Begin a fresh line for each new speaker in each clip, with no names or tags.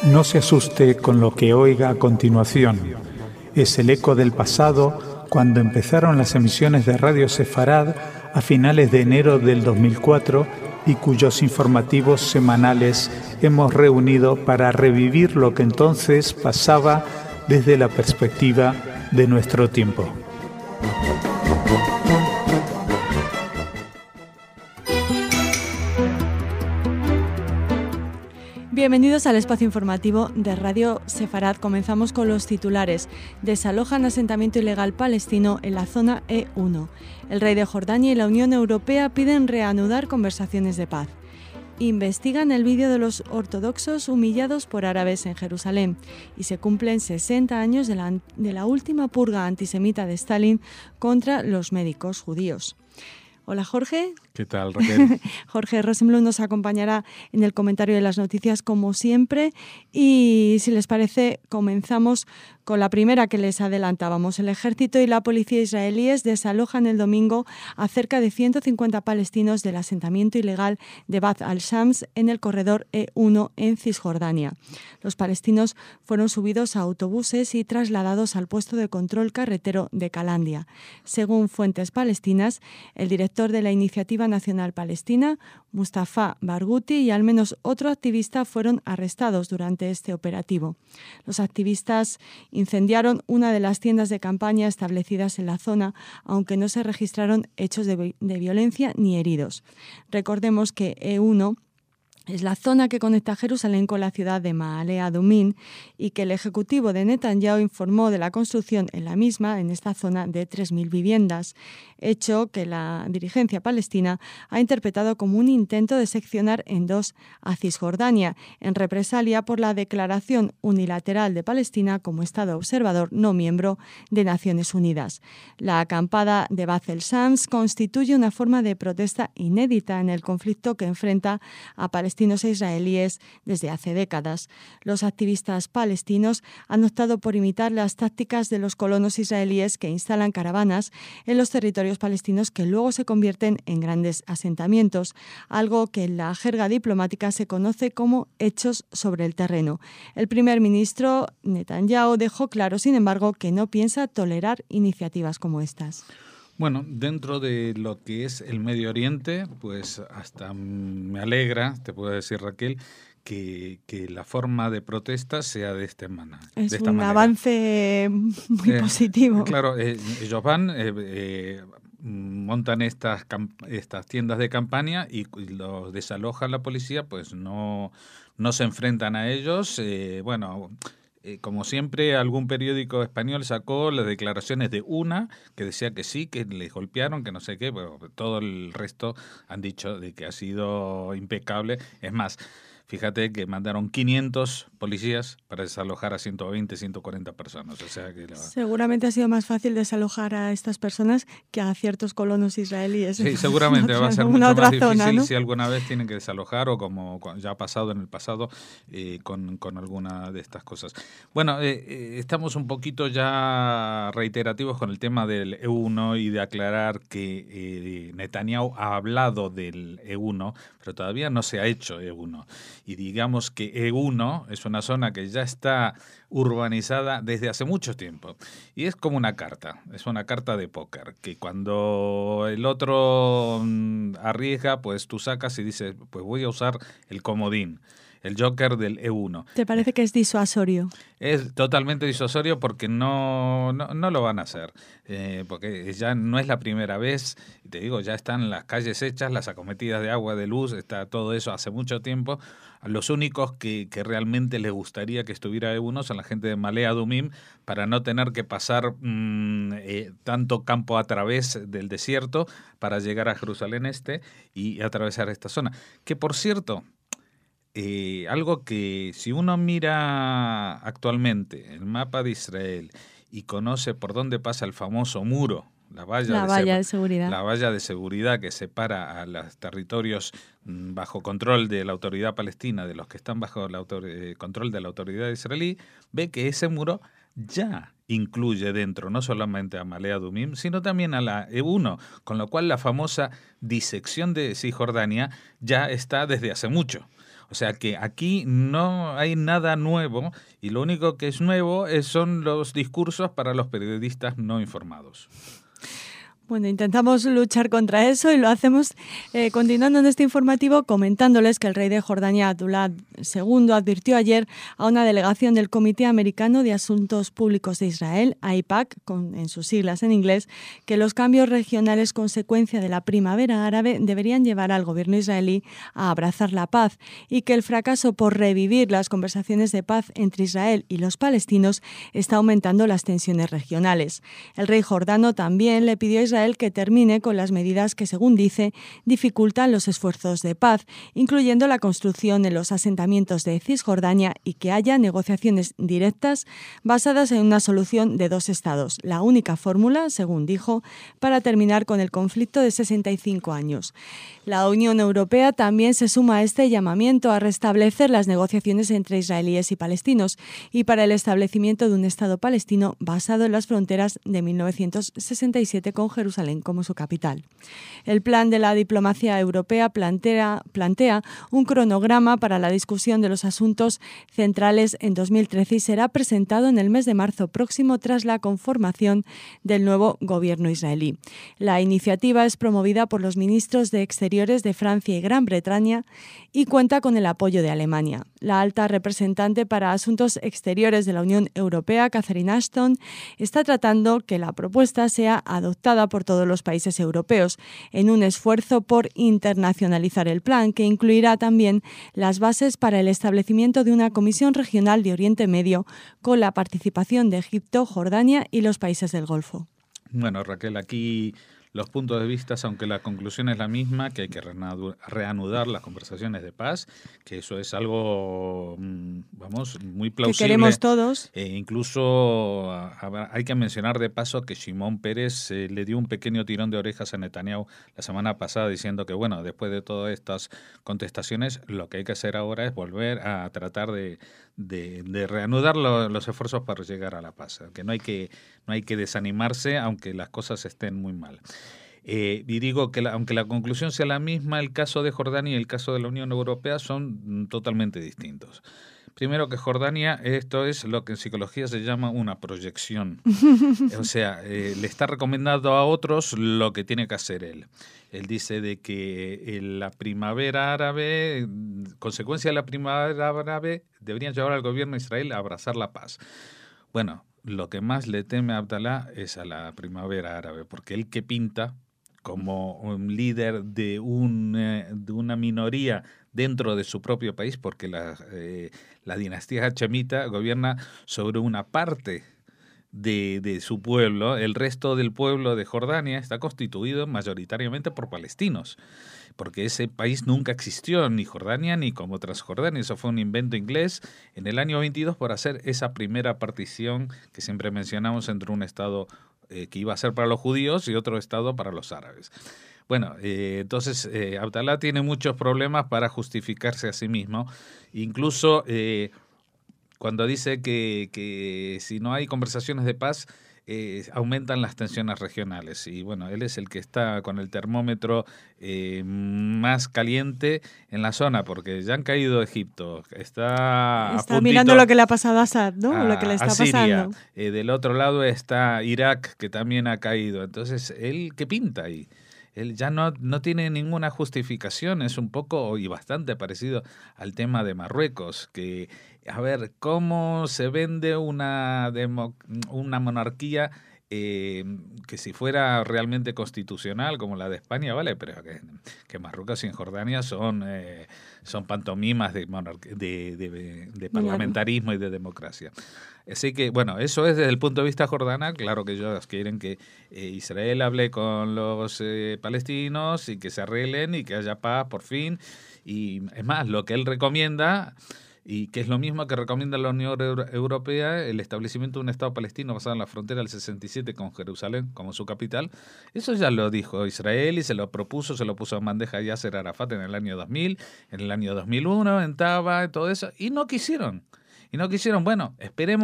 No se asuste con lo que oiga a continuación. Es el eco del pasado cuando empezaron las emisiones de Radio Sefarad a finales de enero del 2004 y cuyos informativos semanales hemos reunido para revivir lo que entonces pasaba desde la perspectiva de nuestro tiempo.
Bienvenidos al espacio informativo de Radio Sefarad. Comenzamos con los titulares. Desalojan asentamiento ilegal palestino en la zona E1. El rey de Jordania y la Unión Europea piden reanudar conversaciones de paz. Investigan el vídeo de los ortodoxos humillados por árabes en Jerusalén y se cumplen 60 años de la última purga antisemita de Stalin contra los médicos judíos. Hola Jorge.
¿Qué tal, Raquel?
Jorge Rosenblum nos acompañará en el comentario de las noticias como siempre y si les parece comenzamos con la primera que les adelantábamos. El ejército y la policía israelíes desalojan el domingo a cerca de 150 palestinos del asentamiento ilegal de Bab al-Shams en el corredor E1 en Cisjordania. Los palestinos fueron subidos a autobuses y trasladados al puesto de control carretero de Calandia. Según fuentes palestinas, el director de la Iniciativa Nacional Palestina, Mustafa Barghouti, y al menos otro activista fueron arrestados durante este operativo. Los activistas incendiaron una de las tiendas de campaña establecidas en la zona, aunque no se registraron hechos de violencia ni heridos. Recordemos que E1 es la zona que conecta Jerusalén con la ciudad de Maale Adumim y que el ejecutivo de Netanyahu informó de la construcción en la misma, en esta zona, de 3.000 viviendas, hecho que la dirigencia palestina ha interpretado como un intento de seccionar en dos a Cisjordania, en represalia por la declaración unilateral de Palestina como Estado observador no miembro de Naciones Unidas. La acampada de Bab el-Shams constituye una forma de protesta inédita en el conflicto que enfrenta a palestinos e israelíes desde hace décadas. Los activistas palestinos han optado por imitar las tácticas de los colonos israelíes que instalan caravanas en los territorios palestinos que luego se convierten en grandes asentamientos, algo que en la jerga diplomática se conoce como hechos sobre el terreno. El primer ministro Netanyahu dejó claro, sin embargo, que no piensa tolerar iniciativas como estas.
Bueno, dentro de lo que es el Medio Oriente, pues hasta me alegra, te puedo decir, Raquel, que la forma de protesta sea de esta manera.
Es un avance muy positivo.
Claro, ellos van, montan estas tiendas de campaña y los desaloja la policía, pues no se enfrentan a ellos. Como siempre, algún periódico español sacó las declaraciones de una que decía que sí, que les golpearon, que no sé qué, pero todo el resto han dicho de que ha sido impecable. Es más, fíjate que mandaron 500 policías para desalojar a 120, 140 personas. O sea que
seguramente ha sido más fácil desalojar a estas personas que a ciertos colonos israelíes.
Sí, seguramente va a ser mucho más difícil, ¿no? Si alguna vez tienen que desalojar o como ya ha pasado en el pasado con alguna de estas cosas. Bueno, estamos un poquito ya reiterativos con el tema del E1 y de aclarar que Netanyahu ha hablado del E1, pero todavía no se ha hecho E1. Y digamos que E1 es una zona que ya está urbanizada desde hace mucho tiempo. Y es como una carta, es una carta de póker, que cuando el otro arriesga, pues tú sacas y dices, pues voy a usar el comodín, el Joker del E1.
¿Te parece que es disuasorio?
Es totalmente disuasorio porque no lo van a hacer, porque ya no es la primera vez, te digo, ya están las calles hechas, las acometidas de agua, de luz, está todo eso hace mucho tiempo. Los únicos que realmente les gustaría que estuviera E1 son la gente de Maale Adumim, para no tener que pasar tanto campo a través del desierto para llegar a Jerusalén Este y atravesar esta zona. Que por cierto, algo que si uno mira actualmente el mapa de Israel y conoce por dónde pasa el famoso muro, la valla de seguridad. La valla de seguridad que separa a los territorios bajo control de la autoridad palestina de los que están bajo control de la autoridad israelí, ve que ese muro ya incluye dentro no solamente a Ma'ale Adumim, sino también a la E1, con lo cual la famosa disección de Cisjordania ya está desde hace mucho. O sea que aquí no hay nada nuevo y lo único que es nuevo son los discursos para los periodistas no informados.
Bueno, intentamos luchar contra eso y lo hacemos continuando en este informativo comentándoles que el rey de Jordania, Abdullah II, advirtió ayer a una delegación del Comité Americano de Asuntos Públicos de Israel, AIPAC, en sus siglas en inglés, que los cambios regionales consecuencia de la primavera árabe deberían llevar al gobierno israelí a abrazar la paz y que el fracaso por revivir las conversaciones de paz entre Israel y los palestinos está aumentando las tensiones regionales. El rey jordano también le pidió a Israel que termine con las medidas que, según dice, dificultan los esfuerzos de paz, incluyendo la construcción en los asentamientos de Cisjordania y que haya negociaciones directas basadas en una solución de dos estados, la única fórmula, según dijo, para terminar con el conflicto de 65 años. La Unión Europea también se suma a este llamamiento a restablecer las negociaciones entre israelíes y palestinos y para el establecimiento de un Estado palestino basado en las fronteras de 1967 con Jerusalén como su capital. El plan de la diplomacia europea plantea un cronograma para la discusión de los asuntos centrales en 2013 y será presentado en el mes de marzo próximo tras la conformación del nuevo gobierno israelí. La iniciativa es promovida por los ministros de Exteriores de Francia y Gran Bretaña y cuenta con el apoyo de Alemania. La alta representante para Asuntos Exteriores de la Unión Europea, Catherine Ashton, está tratando que la propuesta sea adoptada por todos los países europeos en un esfuerzo por internacionalizar el plan, que incluirá también las bases para el establecimiento de una comisión regional de Oriente Medio con la participación de Egipto, Jordania y los países del Golfo.
Bueno, Raquel, aquí los puntos de vista, aunque la conclusión es la misma, que hay que reanudar las conversaciones de paz, que eso es algo, muy plausible.
Que queremos todos.
Incluso hay que mencionar de paso que Shimon Peres le dio un pequeño tirón de orejas a Netanyahu la semana pasada diciendo que, bueno, después de todas estas contestaciones, lo que hay que hacer ahora es volver a tratar de reanudar los esfuerzos para llegar a la paz, que no hay que desanimarse aunque las cosas estén muy mal. Y digo que aunque la conclusión sea la misma, el caso de Jordania y el caso de la Unión Europea son totalmente distintos. Primero que Jordania, esto es lo que en psicología se llama una proyección. O sea, le está recomendando a otros lo que tiene que hacer él. Él dice de que la primavera árabe, consecuencia de la primavera árabe, deberían llevar al gobierno de Israel a abrazar la paz. Bueno, lo que más le teme a Abdalá es a la primavera árabe, porque él que pinta como un líder de una minoría dentro de su propio país, porque la dinastía hachemita gobierna sobre una parte de su pueblo. El resto del pueblo de Jordania está constituido mayoritariamente por palestinos, porque ese país nunca existió, ni Jordania ni como Transjordania. Eso fue un invento inglés en el año 22 por hacer esa primera partición que siempre mencionamos entre un estado que iba a ser para los judíos y otro estado para los árabes. Bueno, entonces Abdalá tiene muchos problemas para justificarse a sí mismo. Incluso cuando dice que si no hay conversaciones de paz, aumentan las tensiones regionales. Y bueno, él es el que está con el termómetro más caliente en la zona, porque ya han caído Egipto. Está
mirando lo que le ha pasado a Assad, ¿no? Lo que le está pasando.
Del otro lado está Irak, que también ha caído. Entonces, ¿él qué pinta ahí? Él ya no tiene ninguna justificación, es un poco y bastante parecido al tema de Marruecos, que, a ver, ¿cómo se vende una monarquía que si fuera realmente constitucional como la de España, vale, pero que Marruecos y Jordania son pantomimas de parlamentarismo y de democracia. Así que, bueno, eso es desde el punto de vista jordano. Claro que ellos quieren que Israel hable con los palestinos y que se arreglen y que haya paz por fin. Y es más, lo que él recomienda, y que es lo mismo que recomienda la Unión Europea, el establecimiento de un Estado palestino basado en la frontera del 67 con Jerusalén como su capital. Eso ya lo dijo Israel y se lo puso en bandeja a Yasser Arafat en el año 2000, en el año 2001, en Taba, todo eso, y no quisieron. Bueno, esperemos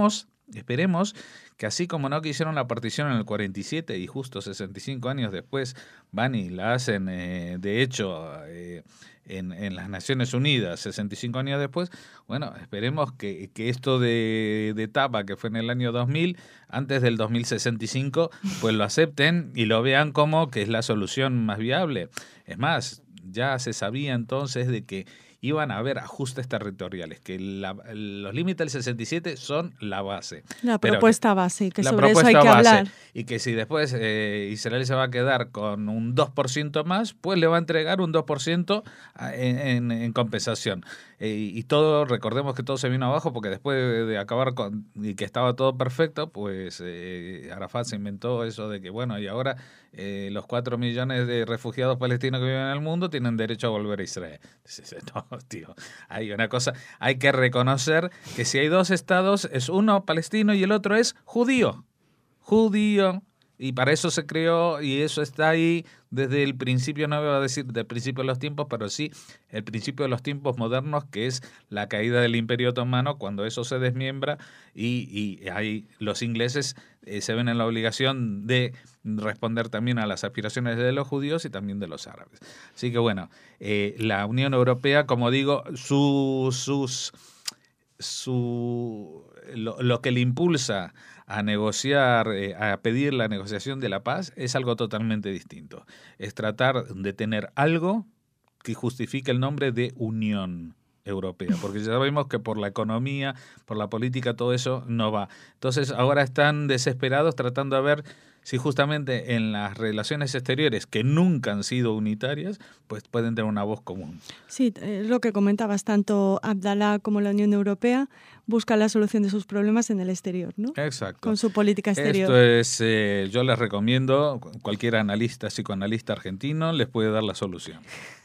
Esperemos que así como no quisieron la partición en el 47 y justo 65 años después van y la hacen, de hecho, en las Naciones Unidas 65 años después, bueno, esperemos que esto de Tapa, que fue en el año 2000, antes del 2065, pues lo acepten y lo vean como que es la solución más viable. Es más, ya se sabía entonces de que iban a haber ajustes territoriales, que los límites del 67 son la base.
La propuesta base, que sobre eso hay que hablar.
Y que si después Israel se va a quedar con un 2% más, pues le va a entregar un 2% en compensación. Y todo, recordemos que todo se vino abajo porque después de acabar y que estaba todo perfecto, pues Arafat se inventó eso de que, bueno, y ahora los 4 millones de refugiados palestinos que viven en el mundo tienen derecho a volver a Israel. No, tío, hay una cosa, hay que reconocer que si hay dos estados, es uno palestino y el otro es judío. Y para eso se creó, y eso está ahí desde el principio, no voy a decir del principio de los tiempos, pero sí el principio de los tiempos modernos, que es la caída del Imperio Otomano, cuando eso se desmiembra y ahí los ingleses se ven en la obligación de responder también a las aspiraciones de los judíos y también de los árabes. Así que bueno, la Unión Europea, como digo, lo que le impulsa a negociar, a pedir la negociación de la paz, es algo totalmente distinto. Es tratar de tener algo que justifique el nombre de Unión Europea, porque ya sabemos que por la economía, por la política, todo eso no va. Entonces ahora están desesperados tratando de ver si justamente en las relaciones exteriores, que nunca han sido unitarias, pues pueden tener una voz común.
Sí, lo que comentabas, tanto Abdalá como la Unión Europea buscan la solución de sus problemas en el exterior, ¿no?
Exacto.
Con su política exterior.
Esto es, yo les recomiendo, cualquier analista, psicoanalista argentino les puede dar la solución.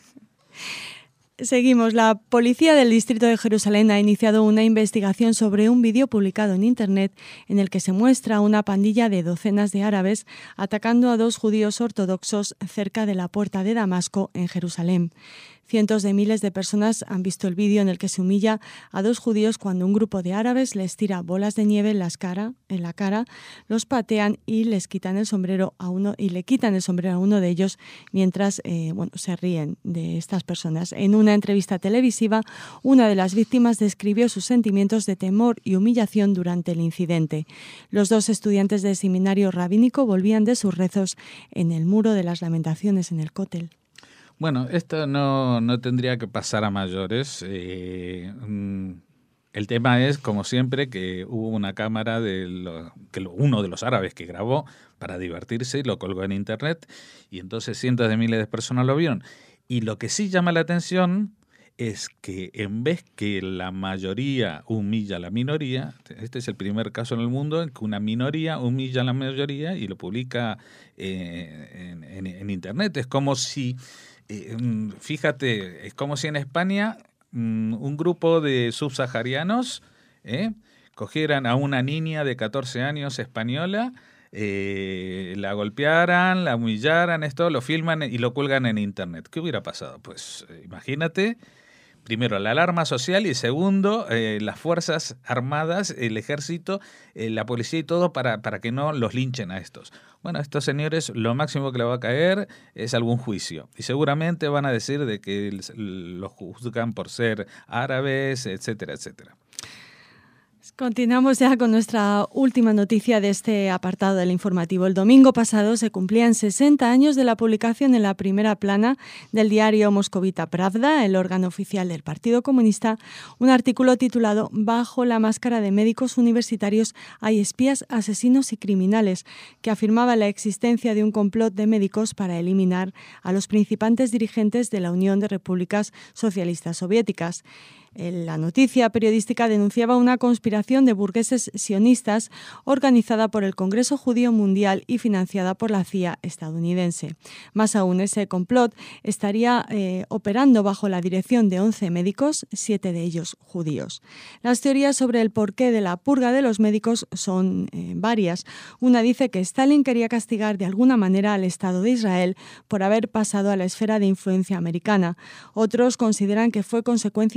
Seguimos. La policía del distrito de Jerusalén ha iniciado una investigación sobre un vídeo publicado en Internet en el que se muestra a una pandilla de docenas de árabes atacando a 2 judíos ortodoxos cerca de la puerta de Damasco en Jerusalén. Cientos de miles de personas han visto el vídeo en el que se humilla a 2 judíos cuando un grupo de árabes les tira bolas de nieve en la cara, los patean y les quitan el sombrero a uno y le quitan el sombrero a uno de ellos mientras se ríen de estas personas. En una entrevista televisiva, una de las víctimas describió sus sentimientos de temor y humillación durante el incidente. Los 2 estudiantes del seminario rabínico volvían de sus rezos en el Muro de las Lamentaciones en el Cótel.
Bueno, esto no tendría que pasar a mayores. El tema es, como siempre, que hubo una cámara uno de los árabes que grabó para divertirse y lo colgó en Internet, y entonces cientos de miles de personas lo vieron. Y lo que sí llama la atención es que en vez que la mayoría humilla a la minoría, este es el primer caso en el mundo en que una minoría humilla a la mayoría y lo publica en Internet. Es como si... fíjate, es como si en España un grupo de subsaharianos cogieran a una niña de 14 años española, la golpearan, la humillaran, lo filman y lo cuelgan en Internet. ¿Qué hubiera pasado? Pues imagínate, primero la alarma social y segundo las fuerzas armadas, el ejército, la policía y todo para que no los linchen a estos. Bueno, a estos señores lo máximo que le va a caer es algún juicio. Y seguramente van a decir de que los juzgan por ser árabes, etcétera, etcétera.
Continuamos ya con nuestra última noticia de este apartado del informativo. El domingo pasado se cumplían 60 años de la publicación en la primera plana del diario moscovita Pravda, el órgano oficial del Partido Comunista, un artículo titulado «Bajo la máscara de médicos universitarios hay espías, asesinos y criminales», que afirmaba la existencia de un complot de médicos para eliminar a los principales dirigentes de la Unión de Repúblicas Socialistas Soviéticas. La noticia periodística denunciaba una conspiración de burgueses sionistas organizada por el Congreso Judío Mundial y financiada por la CIA estadounidense. Más aún, ese complot estaría operando bajo la dirección de 11 médicos, 7 de ellos judíos. Las teorías sobre el porqué de la purga de los médicos son varias. Una dice que Stalin quería castigar de alguna manera al Estado de Israel por haber pasado a la esfera de influencia americana. Otros consideran que fue consecuencia del proceso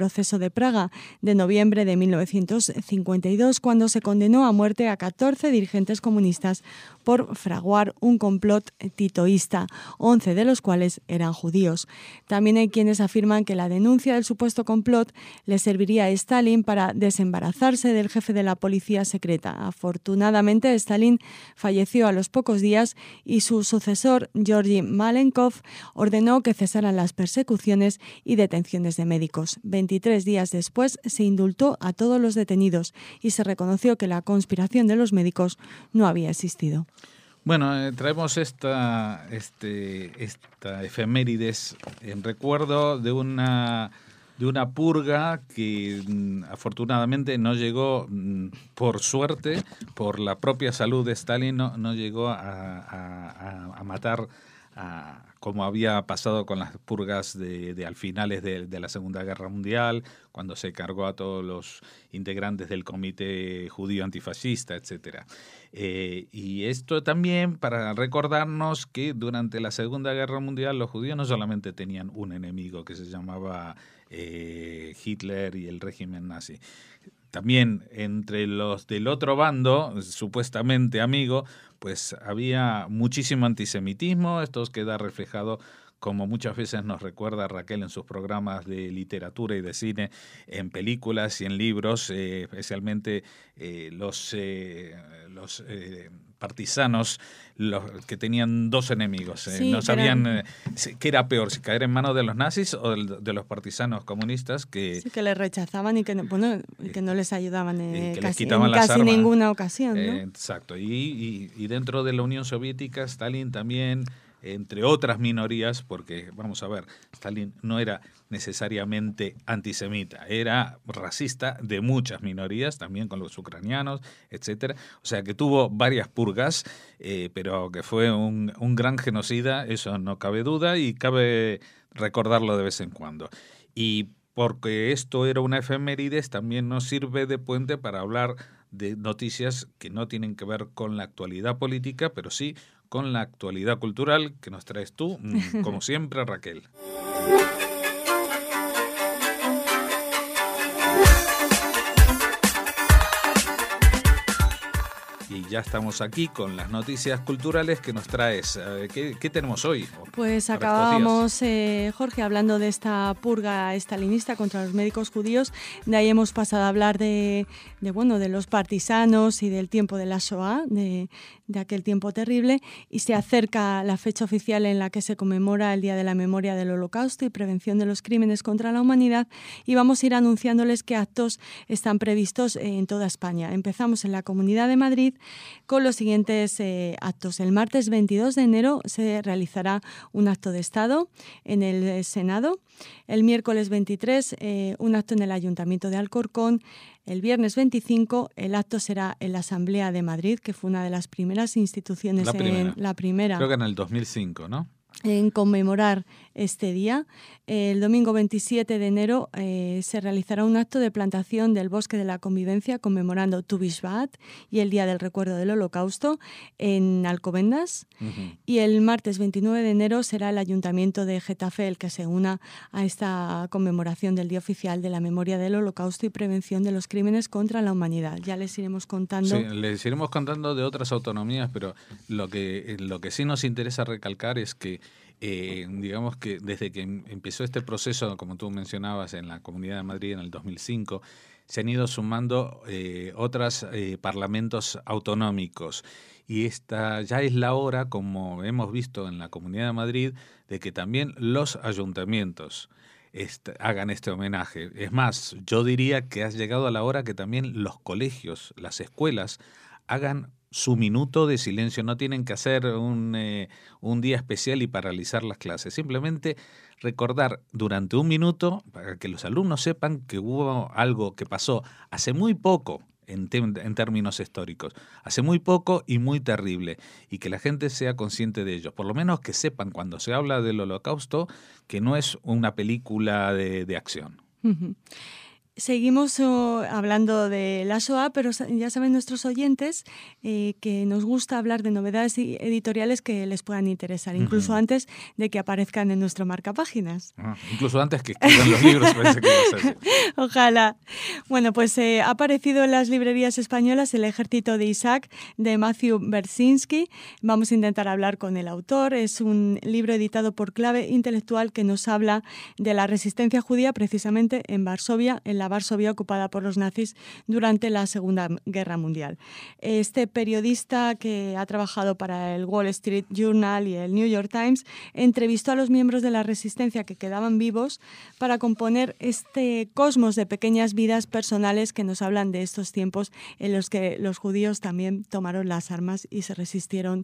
proceso de Praga de noviembre de 1952, cuando se condenó a muerte a 14 dirigentes comunistas por fraguar un complot titoísta, 11 de los cuales eran judíos. También hay quienes afirman que la denuncia del supuesto complot le serviría a Stalin para desembarazarse del jefe de la policía secreta. Afortunadamente, Stalin falleció a los pocos días y su sucesor, Georgy Malenkov, ordenó que cesaran las persecuciones y detenciones de médicos. 23 días después se indultó a todos los detenidos y se reconoció que la conspiración de los médicos no había existido.
Bueno, traemos esta efemérides en recuerdo de una purga que afortunadamente no llegó, por suerte, por la propia salud de Stalin, no llegó a matar como había pasado con las purgas de al finales de la Segunda Guerra Mundial, cuando se cargó a todos los integrantes del Comité Judío Antifascista, etcétera. Y esto también para recordarnos que durante la Segunda Guerra Mundial los judíos no solamente tenían un enemigo que se llamaba Hitler y el régimen nazi. También entre los del otro bando, supuestamente amigo, pues había muchísimo antisemitismo. Esto queda reflejado, como muchas veces nos recuerda Raquel en sus programas de literatura y de cine, en películas y en libros, especialmente los partisanos, los que tenían dos enemigos. Sí, no sabían qué era peor, si caer en manos de los nazis o de los partisanos comunistas que
les rechazaban y que no les ayudaban
en
casi
armas.
Ninguna ocasión, ¿no?
Exacto. Y dentro de la Unión Soviética, Stalin también, entre otras minorías, porque vamos a ver, Stalin no era necesariamente antisemita, era racista de muchas minorías, también con los ucranianos, etcétera. O sea que tuvo varias purgas, pero que fue un gran genocida, eso no cabe duda, y cabe recordarlo de vez en cuando. Y porque esto era una efemérides, también nos sirve de puente para hablar de noticias que no tienen que ver con la actualidad política, pero sí con la actualidad cultural que nos traes tú, como siempre, Raquel. Y ya estamos aquí con las noticias culturales que nos traes. ¿Qué tenemos hoy?
Pues acabábamos, Jorge, hablando de esta purga estalinista contra los médicos judíos. De ahí hemos pasado a hablar de los partisanos y del tiempo de la Shoah, de aquel tiempo terrible. Y se acerca la fecha oficial en la que se conmemora el Día de la Memoria del Holocausto y Prevención de los Crímenes contra la Humanidad. Y vamos a ir anunciándoles qué actos están previstos en toda España. Empezamos en la Comunidad de Madrid con los siguientes actos. El martes 22 de enero se realizará un acto de Estado en el Senado. El miércoles 23 un acto en el Ayuntamiento de Alcorcón. El viernes 25 el acto será en la Asamblea de Madrid, que fue una de las primeras instituciones, la primera.
Creo que en el 2005, ¿no?
En conmemorar este día. El domingo 27 de enero se realizará un acto de plantación del Bosque de la Convivencia conmemorando Tu Bishvat y el Día del Recuerdo del Holocausto en Alcobendas. Uh-huh. Y el martes 29 de enero será el Ayuntamiento de Getafe el que se una a esta conmemoración del Día Oficial de la Memoria del Holocausto y Prevención de los Crímenes contra la Humanidad. Ya les iremos contando.
Sí, les iremos contando de otras autonomías, pero lo que sí nos interesa recalcar es que digamos que desde que empezó este proceso, como tú mencionabas, en la Comunidad de Madrid en el 2005, se han ido sumando otros parlamentos autonómicos. Y esta ya es la hora, como hemos visto en la Comunidad de Madrid, de que también los ayuntamientos hagan este homenaje. Es más, yo diría que ha llegado a la hora que también los colegios, las escuelas, hagan su minuto de silencio. No tienen que hacer un día especial y paralizar las clases. Simplemente recordar durante un minuto para que los alumnos sepan que hubo algo que pasó hace muy poco en términos históricos, hace muy poco y muy terrible, y que la gente sea consciente de ello. Por lo menos que sepan cuando se habla del Holocausto que no es una película de acción.
Uh-huh. Seguimos hablando de la Shoah, pero ya saben nuestros oyentes que nos gusta hablar de novedades editoriales que les puedan interesar, incluso antes de que aparezcan en nuestro marcapáginas.
Incluso antes que escriban los libros, pensé que ibas a decir.
Ojalá. Bueno, pues ha aparecido en las librerías españolas El ejército de Isaac, de Matthew Bersinski. Vamos a intentar hablar con el autor. Es un libro editado por Clave Intelectual que nos habla de la resistencia judía precisamente en Varsovia, en la Varsovia ocupada por los nazis durante la Segunda Guerra Mundial. Este periodista que ha trabajado para el Wall Street Journal y el New York Times entrevistó a los miembros de la resistencia que quedaban vivos para componer este cosmos de pequeñas vidas personales que nos hablan de estos tiempos en los que los judíos también tomaron las armas y se resistieron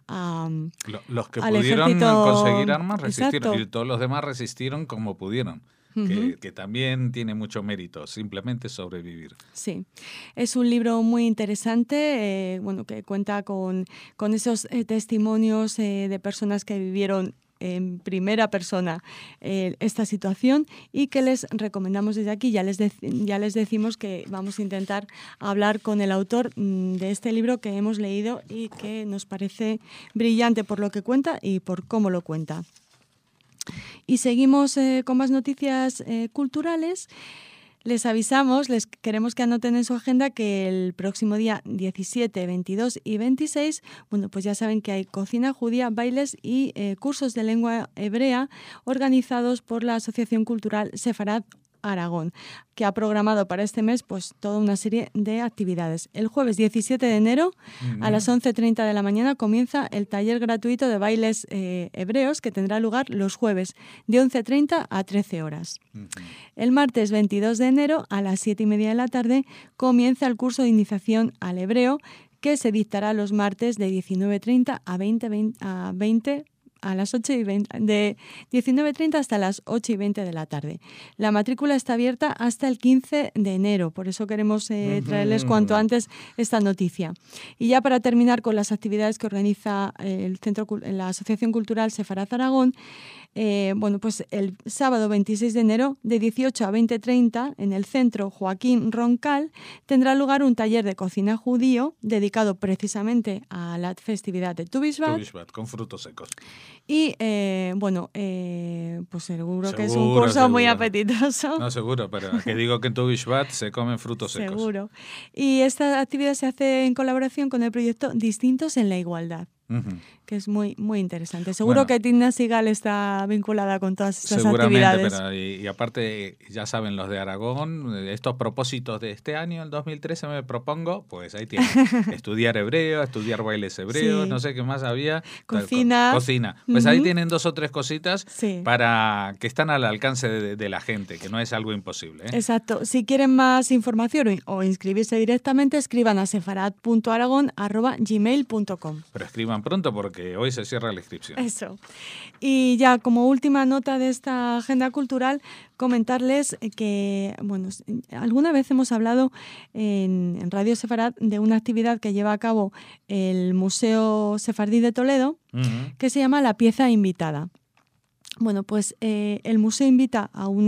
los que
al
pudieron
ejército.
Conseguir armas resistieron.
Exacto.
Y todos los demás resistieron como pudieron. Que también tiene mucho mérito, simplemente sobrevivir.
Sí, es un libro muy interesante, que cuenta con esos testimonios de personas que vivieron en primera persona esta situación y que les recomendamos desde aquí. Ya les decimos que vamos a intentar hablar con el autor de este libro que hemos leído y que nos parece brillante por lo que cuenta y por cómo lo cuenta. Y seguimos con más noticias culturales. Les avisamos, les queremos que anoten en su agenda que el próximo día 17, 22 y 26, pues ya saben que hay cocina judía, bailes y cursos de lengua hebrea organizados por la Asociación Cultural Sefarad Aragón, que ha programado para este mes pues toda una serie de actividades. El jueves 17 de enero a las 11:30 de la mañana comienza el taller gratuito de bailes hebreos que tendrá lugar los jueves de 11:30 a 13 horas. El martes 22 de enero a las 7:30 de la tarde comienza el curso de iniciación al hebreo que se dictará los martes de 19:30 a las 8:20, de 19:30 hasta las 8:20 de la tarde. La matrícula está abierta hasta el 15 de enero, por eso queremos traerles cuanto antes esta noticia. Y ya para terminar con las actividades que organiza la Asociación Cultural Sefarad Aragón, pues el sábado 26 de enero de 18 a 20:30 en el Centro Joaquín Roncal tendrá lugar un taller de cocina judío dedicado precisamente a la festividad de Tu Bishvat
con frutos secos.
Y pues seguro que es un curso muy apetitoso.
No, seguro, pero que digo que en Tu Bishvat se comen frutos secos.
Seguro. Y esta actividad se hace en colaboración con el proyecto Distintos en la Igualdad, que es muy, muy interesante. Seguro que Timna Sigal está vinculada con todas estas actividades.
Seguramente, y aparte, ya saben, los de Aragón, estos propósitos de este año, el 2013, me propongo, pues ahí tienen, estudiar hebreo, estudiar bailes hebreos, no sé qué más había.
Cocina.
Pues ahí tienen 2 o 3 cositas para que están al alcance de la gente, que no es algo imposible.
Exacto. Si quieren más información o inscribirse directamente, escriban a sefarad.aragon@gmail.com.
Pero escriban pronto porque hoy se cierra la inscripción.
Eso. Y ya como última nota de esta agenda cultural, comentarles que, alguna vez hemos hablado en Radio Sefarad de una actividad que lleva a cabo el Museo Sefardí de Toledo, que se llama La Pieza Invitada. El museo invita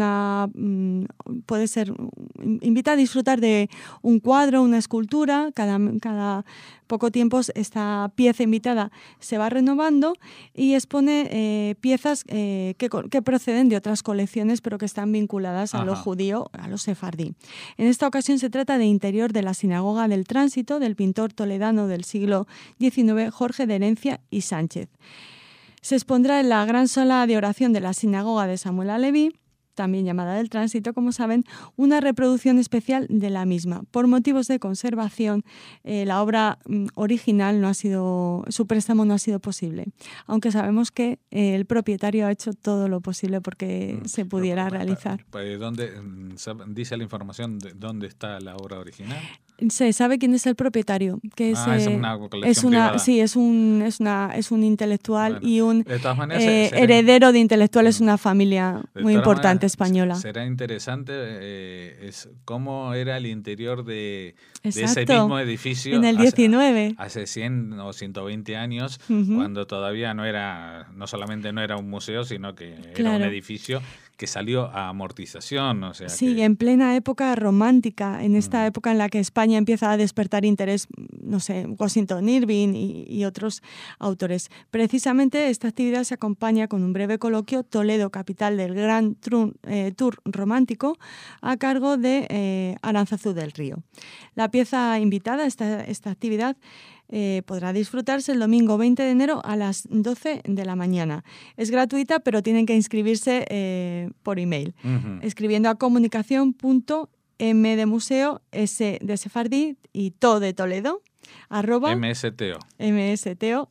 invita a disfrutar de un cuadro, una escultura. Cada poco tiempo esta pieza invitada se va renovando y expone piezas que proceden de otras colecciones, pero que están vinculadas a lo judío, a lo sefardí. En esta ocasión se trata de interior de la Sinagoga del Tránsito del pintor toledano del siglo XIX, Jorge de Herencia y Sánchez. Se expondrá en la gran sala de oración de la Sinagoga de Samuel Aleví, también llamada del Tránsito, como saben, una reproducción especial de la misma. Por motivos de conservación, la obra original su préstamo no ha sido posible, aunque sabemos que el propietario ha hecho todo lo posible porque se pudiera realizar.
¿Dónde dice la información de dónde está la obra original?
Se sabe quién es el propietario, que es
una colección privada.
Sí, es un intelectual y un
de todas maneras,
heredero de intelectuales, una familia muy importante española.
Será interesante cómo era el interior de ese mismo edificio
en el 19.
Hace 100 o 120 años, cuando todavía no solamente no era un museo, sino que era un edificio que salió a amortización. O sea
sí, en plena época romántica, en esta época en la que España empieza a despertar interés, no sé, Washington Irving y otros autores. Precisamente esta actividad se acompaña con un breve coloquio Toledo, capital del Gran Tour Romántico, a cargo de Aránzazu del Río. La pieza invitada a esta actividad podrá disfrutarse el domingo 20 de enero a las 12 de la mañana. Es gratuita, pero tienen que inscribirse por email, escribiendo a comunicación.m de museo, s de sefardí y to de Toledo, @ msto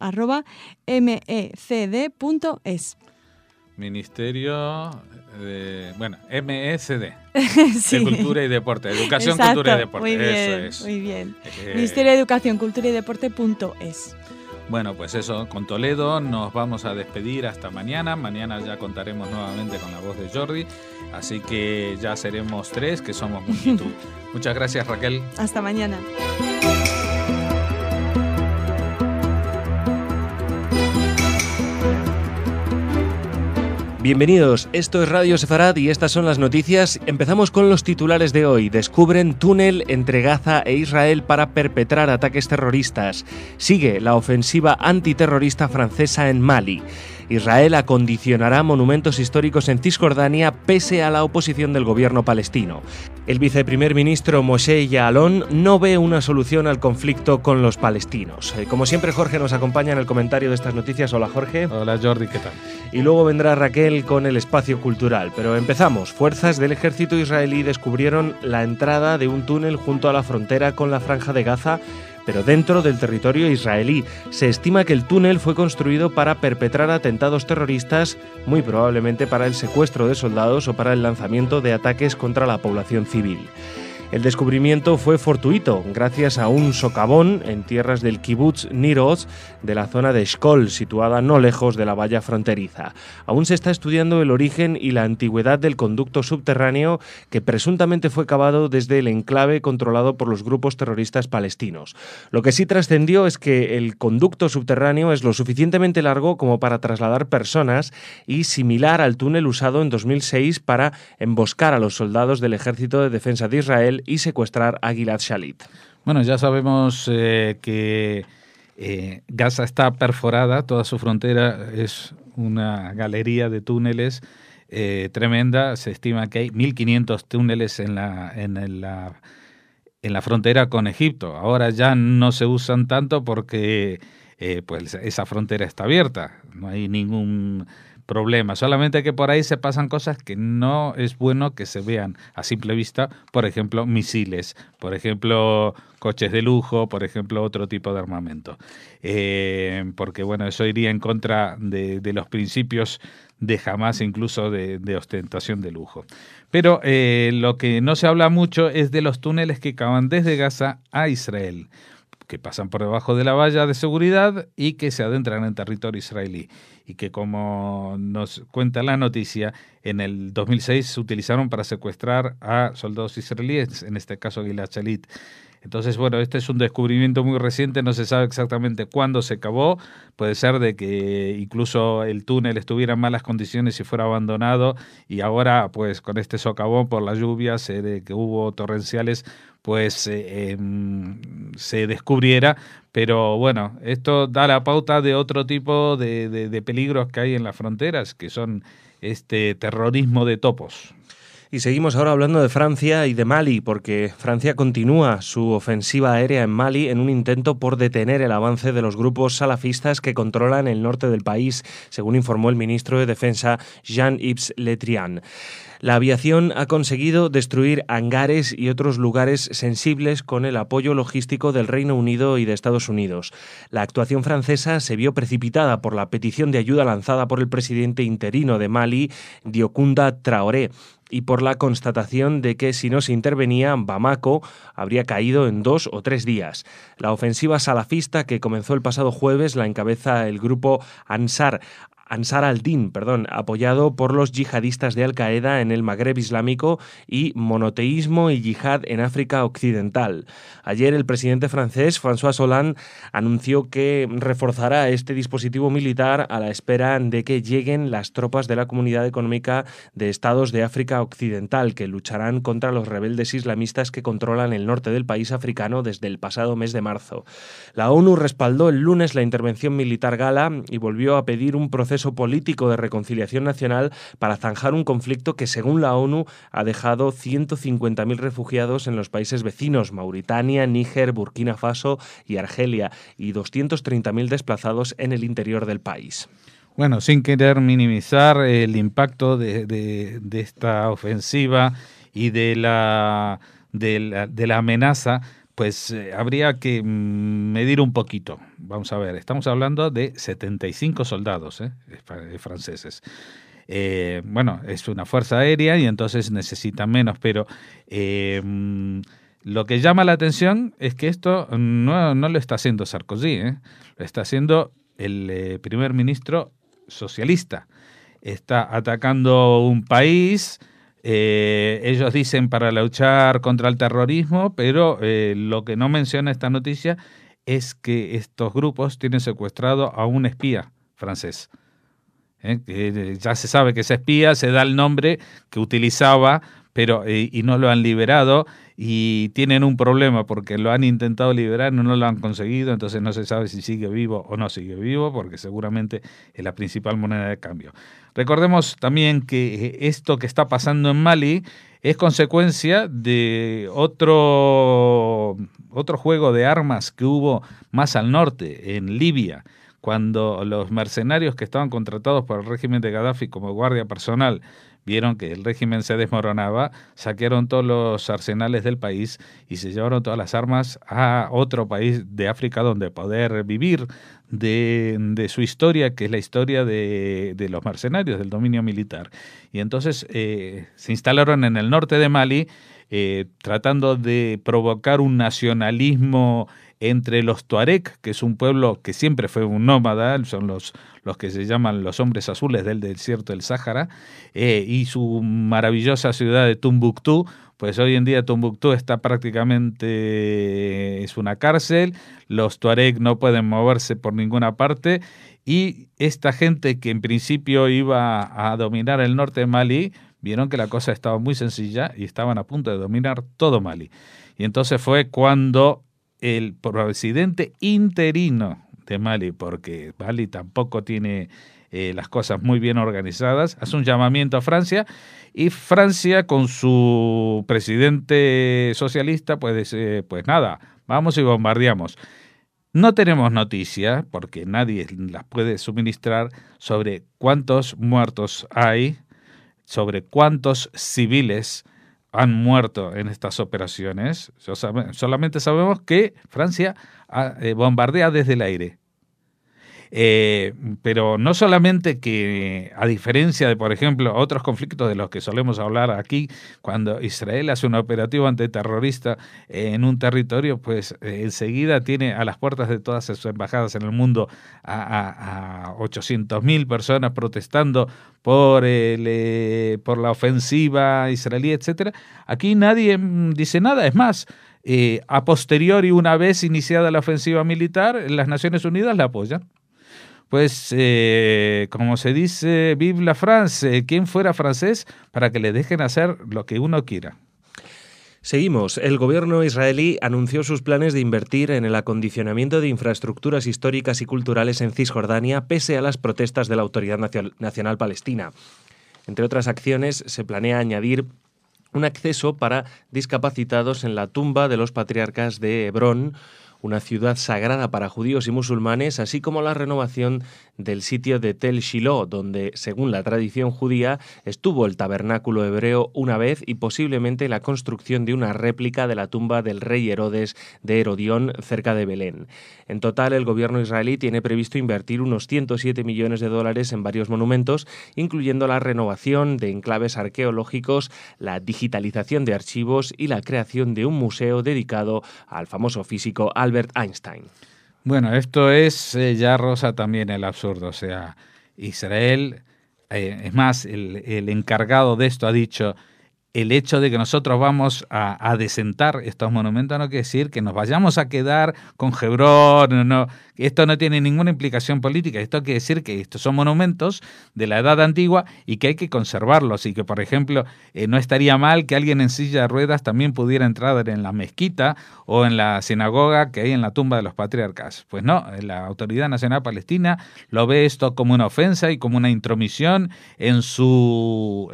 @mecd.es.
Ministerio MECD,
sí.
de Cultura y Deporte, Educación,
Exacto,
Cultura y Deporte.
Muy bien,
eso es.
Muy bien. Ministerio de Educación, Cultura y Deporte.es.
Bueno, pues eso, con Toledo nos vamos a despedir hasta mañana. Mañana ya contaremos nuevamente con la voz de Jordi, así que ya seremos 3, que somos multitud. Muchas gracias, Raquel.
Hasta mañana.
Bienvenidos, esto es Radio Sefarad y estas son las noticias. Empezamos con los titulares de hoy. Descubren túnel entre Gaza e Israel para perpetrar ataques terroristas. Sigue la ofensiva antiterrorista francesa en Mali. Israel acondicionará monumentos históricos en Cisjordania pese a la oposición del gobierno palestino. El viceprimer ministro Moshe Ya'alon no ve una solución al conflicto con los palestinos. Como siempre, Jorge nos acompaña en el comentario de estas noticias. Hola, Jorge.
Hola, Jordi, ¿qué tal?
Y luego vendrá Raquel con el espacio cultural. Pero empezamos. Fuerzas del ejército israelí descubrieron la entrada de un túnel junto a la frontera con la Franja de Gaza, pero dentro del territorio israelí. Se estima que el túnel fue construido para perpetrar atentados terroristas, muy probablemente para el secuestro de soldados o para el lanzamiento de ataques contra la población civil. El descubrimiento fue fortuito, gracias a un socavón en tierras del kibutz Nir Oz, de la zona de Eshkol, situada no lejos de la valla fronteriza. Aún se está estudiando el origen y la antigüedad del conducto subterráneo que presuntamente fue cavado desde el enclave controlado por los grupos terroristas palestinos. Lo que sí trascendió es que el conducto subterráneo es lo suficientemente largo como para trasladar personas y similar al túnel usado en 2006 para emboscar a los soldados del Ejército de Defensa de Israel y secuestrar a Gilad Shalit.
Bueno, ya sabemos que Gaza está perforada, toda su frontera es una galería de túneles tremenda. Se estima que hay 1.500 túneles en la frontera con Egipto. Ahora ya no se usan tanto porque pues esa frontera está abierta, no hay ningún problema, solamente que por ahí se pasan cosas que no es bueno que se vean a simple vista, por ejemplo, misiles, por ejemplo, coches de lujo, por ejemplo, otro tipo de armamento. Porque, bueno, eso iría en contra de los principios de Hamás, incluso de ostentación de lujo. Pero lo que no se habla mucho es de los túneles que cavan desde Gaza a Israel, que pasan por debajo de la valla de seguridad y que se adentran en territorio israelí. Y que, como nos cuenta la noticia, en el 2006 se utilizaron para secuestrar a soldados israelíes, en este caso Gilad Shalit. Entonces, bueno, este es un descubrimiento muy reciente, no se sabe exactamente cuándo se cavó, puede ser de que incluso el túnel estuviera en malas condiciones y fuera abandonado, y ahora, pues, con este socavón por las lluvias que hubo torrenciales, pues se descubriera, pero bueno, esto da la pauta de otro tipo de peligros que hay en las fronteras, que son este terrorismo de topos.
Y seguimos ahora hablando de Francia y de Mali, porque Francia continúa su ofensiva aérea en Mali en un intento por detener el avance de los grupos salafistas que controlan el norte del país, según informó el ministro de Defensa Jean-Yves Le Drian. La aviación ha conseguido destruir hangares y otros lugares sensibles con el apoyo logístico del Reino Unido y de Estados Unidos. La actuación francesa se vio precipitada por la petición de ayuda lanzada por el presidente interino de Mali, Diokounda Traoré, y por la constatación de que si no se intervenía, Bamako habría caído en 2 o 3 días. La ofensiva salafista que comenzó el pasado jueves la encabeza el grupo Ansar Ansar al-Din, apoyado por los yihadistas de Al-Qaeda en el Magreb islámico y monoteísmo y yihad en África Occidental. Ayer el presidente francés, François Hollande, anunció que reforzará este dispositivo militar a la espera de que lleguen las tropas de la Comunidad Económica de Estados de África Occidental, que lucharán contra los rebeldes islamistas que controlan el norte del país africano desde el pasado mes de marzo. La ONU respaldó el lunes la intervención militar gala y volvió a pedir un proceso político de reconciliación nacional para zanjar un conflicto que, según la ONU, ha dejado 150.000 refugiados en los países vecinos, Mauritania, Níger, Burkina Faso y Argelia, y 230.000 desplazados en el interior del país.
Bueno, sin querer minimizar el impacto de esta ofensiva y de la amenaza, pues habría que medir un poquito. Vamos a ver, estamos hablando de 75 soldados franceses. Bueno, es una fuerza aérea y entonces necesita menos, pero lo que llama la atención es que esto no lo está haciendo Sarkozy, lo está haciendo el primer ministro socialista. Está atacando un país, ellos dicen para luchar contra el terrorismo, pero lo que no menciona esta noticia es que estos grupos tienen secuestrado a un espía francés. Que ya se sabe que ese espía se da el nombre que utilizaba, pero y no lo han liberado, y tienen un problema porque lo han intentado liberar, no lo han conseguido, entonces no se sabe si sigue vivo o no sigue vivo, porque seguramente es la principal moneda de cambio. Recordemos también que esto que está pasando en Mali es consecuencia de otro juego de armas que hubo más al norte, en Libia, cuando los mercenarios que estaban contratados por el régimen de Gaddafi como guardia personal vieron que el régimen se desmoronaba, saquearon todos los arsenales del país y se llevaron todas las armas a otro país de África donde poder vivir de su historia, que es la historia de los mercenarios, del dominio militar. Y entonces se instalaron en el norte de Mali, tratando de provocar un nacionalismo entre los Tuareg, que es un pueblo que siempre fue un nómada, son los que se llaman los hombres azules del desierto del Sáhara, y su maravillosa ciudad de Tombuctú. Pues hoy en día Tombuctú está prácticamente, es una cárcel, los Tuareg no pueden moverse por ninguna parte, y esta gente que en principio iba a dominar el norte de Mali, vieron que la cosa estaba muy sencilla y estaban a punto de dominar todo Mali. Y entonces fue cuando el presidente interino de Mali, porque Mali tampoco tiene las cosas muy bien organizadas, hace un llamamiento a Francia, y Francia con su presidente socialista pues nada, vamos y bombardeamos. No tenemos noticias, porque nadie las puede suministrar, sobre cuántos muertos hay, sobre cuántos civiles han muerto en estas operaciones. Solamente sabemos que Francia bombardea desde el aire. Pero no solamente que, a diferencia de, por ejemplo, otros conflictos de los que solemos hablar aquí, cuando Israel hace un operativo antiterrorista en un territorio, pues enseguida tiene a las puertas de todas sus embajadas en el mundo a 800.000 personas protestando por la ofensiva israelí, etcétera. Aquí nadie dice nada, es más, a posteriori, una vez iniciada la ofensiva militar, las Naciones Unidas la apoyan. Pues, como se dice, vive la France, ¿quién fuera francés para que le dejen hacer lo que uno quiera?
Seguimos. El gobierno israelí anunció sus planes de invertir en el acondicionamiento de infraestructuras históricas y culturales en Cisjordania, pese a las protestas de la Autoridad Nacional Palestina. Entre otras acciones, se planea añadir un acceso para discapacitados en la tumba de los patriarcas de Hebrón, una ciudad sagrada para judíos y musulmanes, así como la renovación del sitio de Tel Shiloh, donde, según la tradición judía, estuvo el tabernáculo hebreo una vez, y posiblemente la construcción de una réplica de la tumba del rey Herodes de Herodión, cerca de Belén. En total, el gobierno israelí tiene previsto invertir unos 107 millones de dólares en varios monumentos, incluyendo la renovación de enclaves arqueológicos, la digitalización de archivos y la creación de un museo dedicado al famoso físico Albert Einstein.
Bueno, esto es ya rosa también el absurdo, o sea, Israel, es más, el encargado de esto ha dicho, el hecho de que nosotros vamos a adecentar estos monumentos no quiere decir que nos vayamos a quedar con Hebrón, no. Esto no tiene ninguna implicación política, esto quiere decir que estos son monumentos de la Edad Antigua y que hay que conservarlos y que, por ejemplo, no estaría mal que alguien en silla de ruedas también pudiera entrar en la mezquita o en la sinagoga que hay en la tumba de los patriarcas. Pues no, la Autoridad Nacional Palestina lo ve esto como una ofensa y como una intromisión en su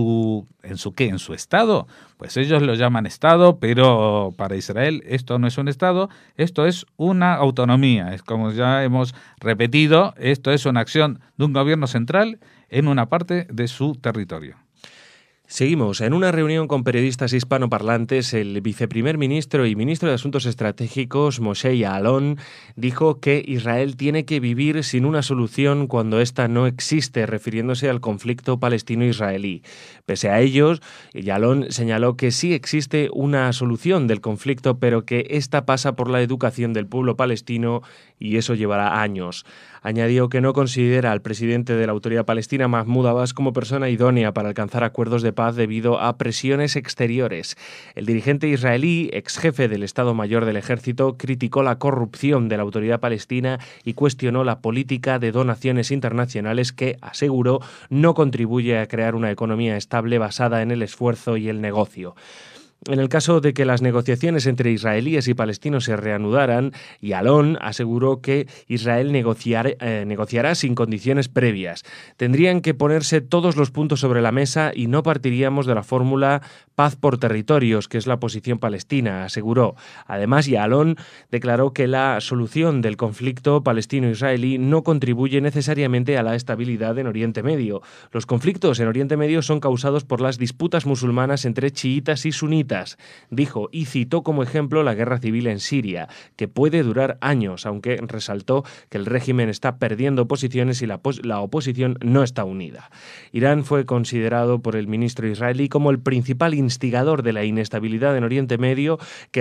Estado. Pues ellos lo llaman Estado, pero para Israel esto no es un Estado, esto es una autonomía. Es como ya hemos repetido, esto es una acción de un gobierno central en una parte de su territorio.
Seguimos. En una reunión con periodistas hispanoparlantes, el viceprimer ministro y ministro de Asuntos Estratégicos, Moshe Ya'alon, dijo que Israel tiene que vivir sin una solución cuando ésta no existe, refiriéndose al conflicto palestino-israelí. Pese a ellos, Ya'alon señaló que sí existe una solución del conflicto, pero que ésta pasa por la educación del pueblo palestino y eso llevará años. Añadió que no considera al presidente de la Autoridad Palestina, Mahmoud Abbas, como persona idónea para alcanzar acuerdos de paz debido a presiones exteriores. El dirigente israelí, ex jefe del Estado Mayor del Ejército, criticó la corrupción de la Autoridad Palestina y cuestionó la política de donaciones internacionales que, aseguró, no contribuye a crear una economía estable basada en el esfuerzo y el negocio. En el caso de que las negociaciones entre israelíes y palestinos se reanudaran, Ya'alon aseguró que Israel negociará sin condiciones previas. Tendrían que ponerse todos los puntos sobre la mesa y no partiríamos de la fórmula paz por territorios, que es la posición palestina, aseguró. Además, Ya'alon declaró que la solución del conflicto palestino-israelí no contribuye necesariamente a la estabilidad en Oriente Medio. Los conflictos en Oriente Medio son causados por las disputas musulmanas entre chiitas y sunitas, dijo, y citó como ejemplo la guerra civil en Siria, que puede durar años, aunque resaltó que el régimen está perdiendo posiciones y la oposición no está unida. Irán fue considerado por el ministro israelí como el principal instigador de la inestabilidad en Oriente Medio, que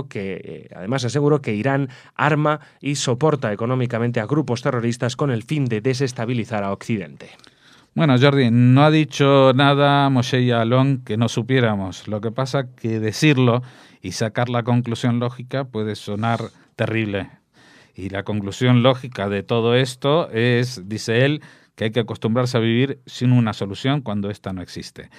además aseguró que Irán arma y soporta económicamente a grupos terroristas con el fin de desestabilizar a Occidente.
Bueno, Jordi, no ha dicho nada Moshe Ya'alon que no supiéramos. Lo que pasa que decirlo y sacar la conclusión lógica puede sonar terrible. Y la conclusión lógica de todo esto es, dice él, que hay que acostumbrarse a vivir sin una solución cuando ésta no existe.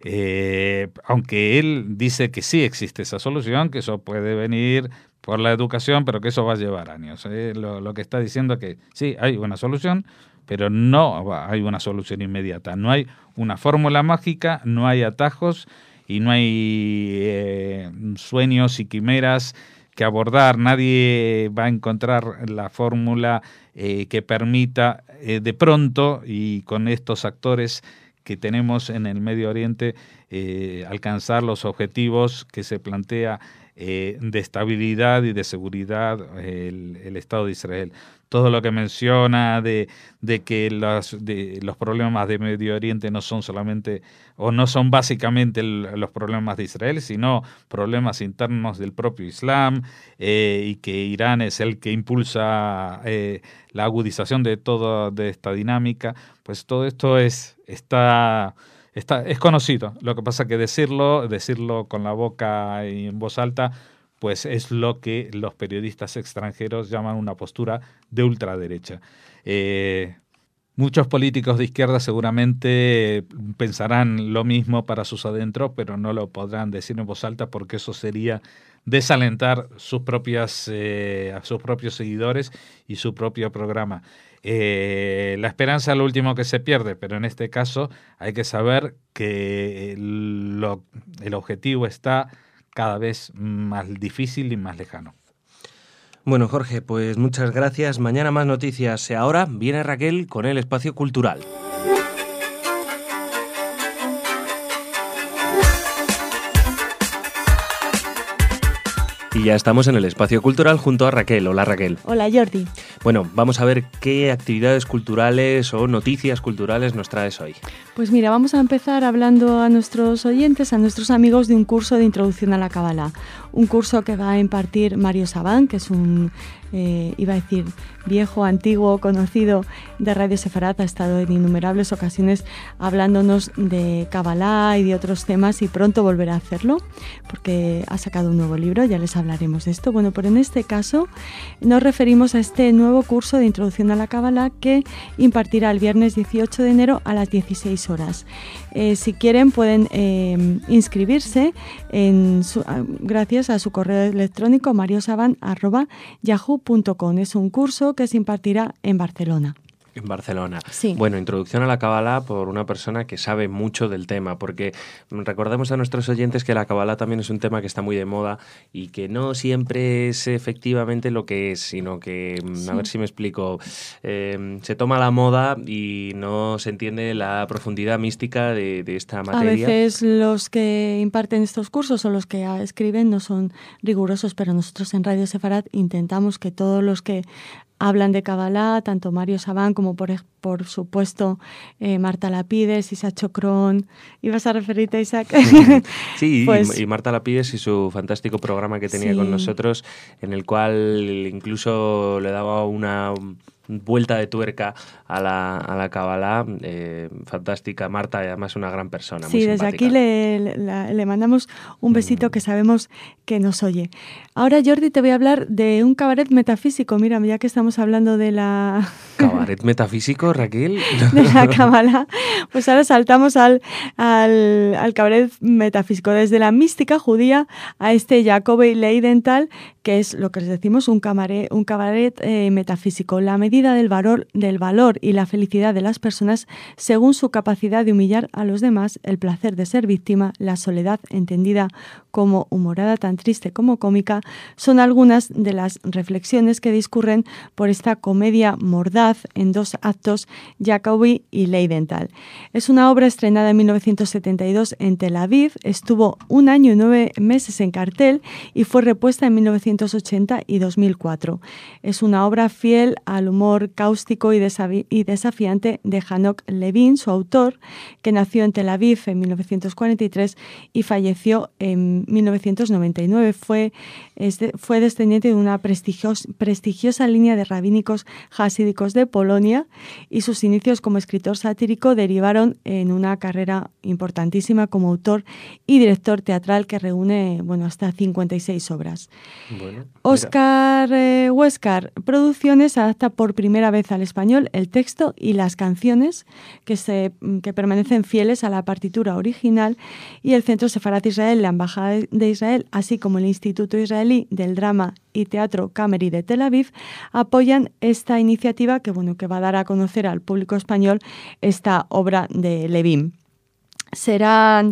Aunque él dice que sí existe esa solución, que eso puede venir por la educación, pero que eso va a llevar años. Lo que está diciendo es que sí, hay una solución, pero no hay una solución inmediata. No hay una fórmula mágica, no hay atajos y no hay sueños y quimeras que abordar. Nadie va a encontrar la fórmula que permita de pronto y con estos actores que tenemos en el Medio Oriente alcanzar los objetivos que se plantea de estabilidad y de seguridad el Estado de Israel. Todo lo que menciona de que los problemas de Medio Oriente no son solamente o no son básicamente los problemas de Israel, sino problemas internos del propio Islam y que Irán es el que impulsa la agudización de toda esta dinámica, pues todo esto es conocido. Lo que pasa es que decirlo con la boca y en voz alta, pues es lo que los periodistas extranjeros llaman una postura de ultraderecha. Muchos políticos de izquierda seguramente pensarán lo mismo para sus adentros, pero no lo podrán decir en voz alta porque eso sería desalentar a sus propios seguidores y su propio programa. La esperanza es lo último que se pierde, pero en este caso hay que saber que el objetivo está cada vez más difícil y más lejano.
Bueno, Jorge, pues muchas gracias. Mañana más noticias. Ahora viene Raquel con el Espacio Cultural. Y ya estamos en el Espacio Cultural junto a Raquel. Hola, Raquel.
Hola, Jordi.
Bueno, vamos a ver qué actividades culturales o noticias culturales nos traes hoy.
Pues mira, vamos a empezar hablando a nuestros oyentes, a nuestros amigos, de un curso de introducción a la Cábala. Un curso que va a impartir Mario Sabán, que es un iba a decir viejo, antiguo, conocido de Radio Sefarad, ha estado en innumerables ocasiones hablándonos de Kabbalah y de otros temas, y pronto volverá a hacerlo porque ha sacado un nuevo libro, ya les hablaremos de esto. Bueno, pero en este caso nos referimos a este nuevo curso de introducción a la Kabbalah que impartirá el viernes 18 de enero a las 16 horas. Si quieren pueden inscribirse gracias a su correo electrónico mariosaban@yahoo.com. Es un curso que se impartirá en Barcelona.
En Barcelona.
Sí.
Bueno, introducción a la Kabbalah por una persona que sabe mucho del tema, porque recordemos a nuestros oyentes que la Kabbalah también es un tema que está muy de moda y que no siempre es efectivamente lo que es, sino que, a ver si me explico, se toma la moda y no se entiende la profundidad mística de esta materia.
A veces los que imparten estos cursos o los que escriben no son rigurosos, pero nosotros en Radio Sefarad intentamos que todos los que hablan de Kabbalah, tanto Mario Sabán como por supuesto Marta Lapides, Isaac Chocrón. ¿Ibas a referirte a Isaac?
Sí,
pues,
y Marta Lapides y su fantástico programa que tenía con nosotros, en el cual incluso le daba una vuelta de tuerca a la Kabbalah, fantástica. Marta, además una gran persona.
Sí,
muy
desde
simpática.
aquí le mandamos un besito que sabemos que nos oye. Ahora, Jordi, te voy a hablar de un cabaret metafísico. Mira, ya que estamos hablando de la...
¿Cabaret metafísico, Raquel?
de la Kabbalah, pues ahora saltamos al cabaret metafísico, desde la mística judía a este Jacobi Leidenthal, que es lo que les decimos, un cabaret metafísico. La medida del valor y la felicidad de las personas según su capacidad de humillar a los demás, el placer de ser víctima, la soledad entendida como humorada tan triste como cómica, son algunas de las reflexiones que discurren por esta comedia mordaz en 2 actos, Jacobi y Leidenthal. Es una obra estrenada en 1972 en Tel Aviv, estuvo 1 año y 9 meses en cartel y fue repuesta en 1980 y 2004. Es una obra fiel al humor cáustico y desafiante de Hanok Levin, su autor, que nació en Tel Aviv en 1943 y falleció en 1999. Fue descendiente de una prestigiosa línea de rabínicos hasídicos de Polonia, y sus inicios como escritor satírico derivaron en una carrera importantísima como autor y director teatral que reúne hasta 56 obras.
Bueno,
Oscar Huescar Producciones adapta por primera vez al español el texto y las canciones que permanecen fieles a la partitura original, y el Centro Sefarad Israel, la Embajada de Israel, así como el Instituto Israelí del Drama y Teatro Cameri de Tel Aviv apoyan esta iniciativa que va a dar a conocer al público español esta obra de Levin. Serán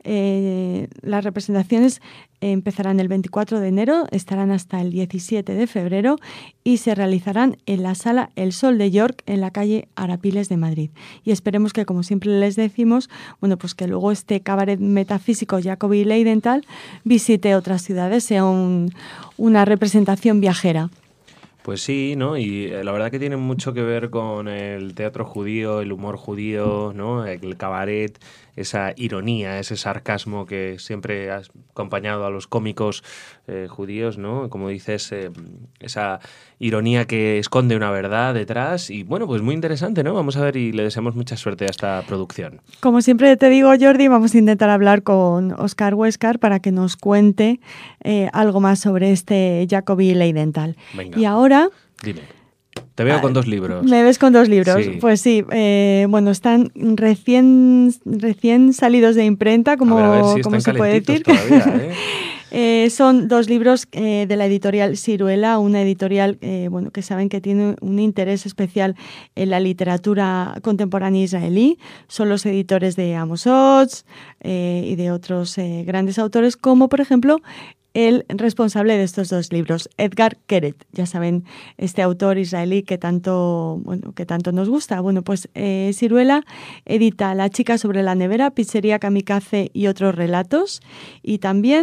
las representaciones empezarán el 24 de enero, estarán hasta el 17 de febrero y se realizarán en la Sala El Sol de York, en la calle Arapiles de Madrid. Y esperemos que, como siempre les decimos, pues que luego este cabaret metafísico Jacobi Leidenthal visite otras ciudades, sea una representación viajera.
Pues sí, ¿no? Y la verdad que tiene mucho que ver con el teatro judío, el humor judío, ¿no? El cabaret, esa ironía, ese sarcasmo que siempre ha acompañado a los cómicos judíos, ¿no? Como dices, esa ironía que esconde una verdad detrás. Y bueno, pues muy interesante, ¿no? Vamos a ver, y le deseamos mucha suerte a esta producción.
Como siempre te digo, Jordi, vamos a intentar hablar con Oscar Huescar para que nos cuente algo más sobre este Jacobi Leidenthal.
Venga.
Y ahora...
Dime. Te veo con 2 libros.
¿Me ves con 2 libros?
Sí.
Pues sí. Están recién salidos de imprenta, como se puede decir.
Todavía,
Son 2 libros de la editorial Siruela, una editorial que saben que tiene un interés especial en la literatura contemporánea israelí. Son los editores de Amos Oz y de otros grandes autores, como por ejemplo el responsable de estos 2 libros, Edgar Keret. Ya saben, este autor israelí que tanto nos gusta. Siruela edita La chica sobre la nevera, Pizzería Kamikaze y otros relatos. Y también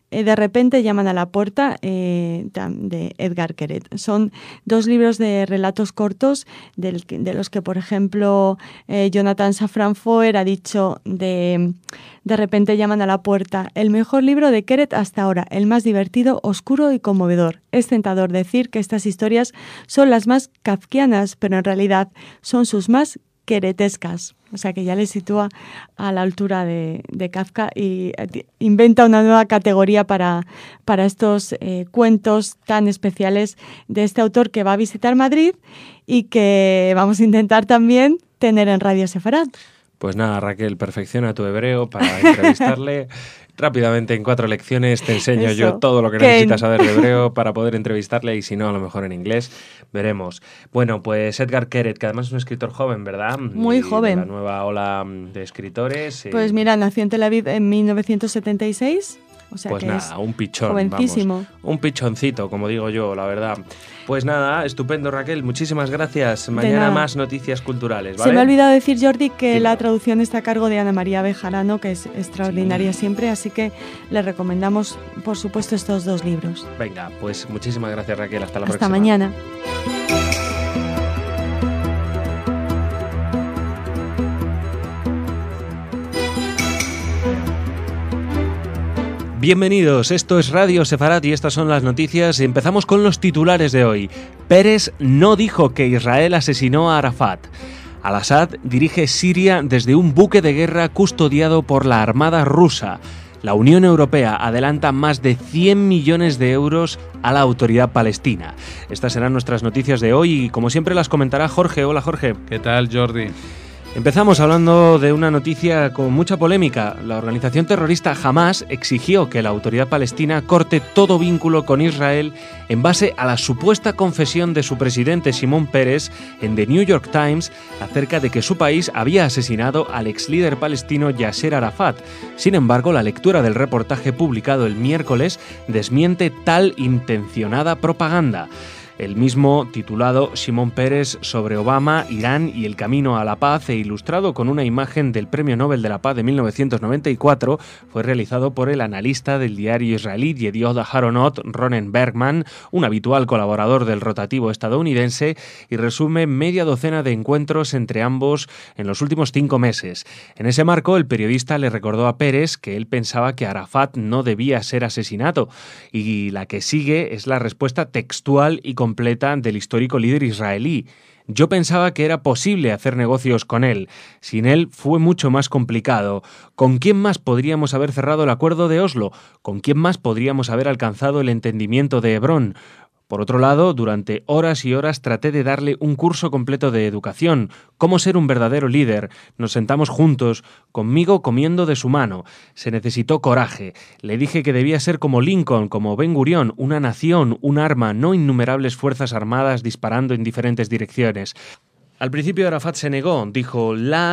De repente llaman a la puerta, de Edgar Queret. Son 2 libros de relatos cortos de los que, por ejemplo, Jonathan Safran Foer ha dicho de repente llaman a la puerta. El mejor libro de Queret hasta ahora, el más divertido, oscuro y conmovedor. Es tentador decir que estas historias son las más kafkianas, pero en realidad son sus más queretescas. O sea que ya le sitúa a la altura de Kafka y inventa una nueva categoría para estos cuentos tan especiales de este autor que va a visitar Madrid y que vamos a intentar también tener en Radio Sefarad.
Pues nada, Raquel, perfecciona tu hebreo para entrevistarle. Rápidamente, en 4 lecciones, te enseño yo todo lo que necesitas saber de hebreo para poder entrevistarle, y si no, a lo mejor en inglés. Veremos. Bueno, pues Edgar Queret, que además es un escritor joven, ¿verdad?
Muy joven.
De la nueva ola de escritores.
Pues mira, nació en Tel Aviv en 1976. O sea
pues
que
nada,
es
un pichón,
jovencísimo.
Vamos, un pichoncito, como digo yo, la verdad. Pues nada, estupendo, Raquel, muchísimas gracias. Mañana más noticias culturales, ¿vale?
Se me ha olvidado decir, Jordi, que la traducción está a cargo de Ana María Bejarano, que es extraordinaria siempre, así que le recomendamos, por supuesto, estos 2 libros.
Venga, pues muchísimas gracias, Raquel, hasta la próxima.
Hasta mañana.
Bienvenidos, esto es Radio Sefarad y estas son las noticias. Empezamos con los titulares de hoy. Peres no dijo que Israel asesinó a Arafat. Al-Assad dirige Siria desde un buque de guerra custodiado por la Armada rusa. La Unión Europea adelanta más de 100 millones de euros a la autoridad palestina. Estas serán nuestras noticias de hoy y, como siempre, las comentará Jorge. Hola, Jorge.
¿Qué tal, Jordi?
Empezamos hablando de una noticia con mucha polémica. La organización terrorista Hamas exigió que la autoridad palestina corte todo vínculo con Israel en base a la supuesta confesión de su presidente Shimon Peres en The New York Times acerca de que su país había asesinado al ex líder palestino Yasser Arafat. Sin embargo, la lectura del reportaje publicado el miércoles desmiente tal intencionada propaganda. El mismo, titulado Shimon Peres sobre Obama, Irán y el camino a la paz, e ilustrado con una imagen del Premio Nobel de la Paz de 1994, fue realizado por el analista del diario israelí Yediot Aharonot, Ronen Bergman, un habitual colaborador del rotativo estadounidense, y resume media docena de encuentros entre ambos en los últimos 5 meses. En ese marco, el periodista le recordó a Peres que él pensaba que Arafat no debía ser asesinado, y la que sigue es la respuesta textual y completa del histórico líder israelí. Yo pensaba que era posible hacer negocios con él. Sin él fue mucho más complicado. ¿Con quién más podríamos haber cerrado el acuerdo de Oslo? ¿Con quién más podríamos haber alcanzado el entendimiento de Hebrón? Por otro lado, durante horas y horas traté de darle un curso completo de educación, cómo ser un verdadero líder. Nos sentamos juntos, conmigo comiendo de su mano. Se necesitó coraje. Le dije que debía ser como Lincoln, como Ben Gurión, una nación, un arma, no innumerables fuerzas armadas disparando en diferentes direcciones. Al principio Arafat se negó, dijo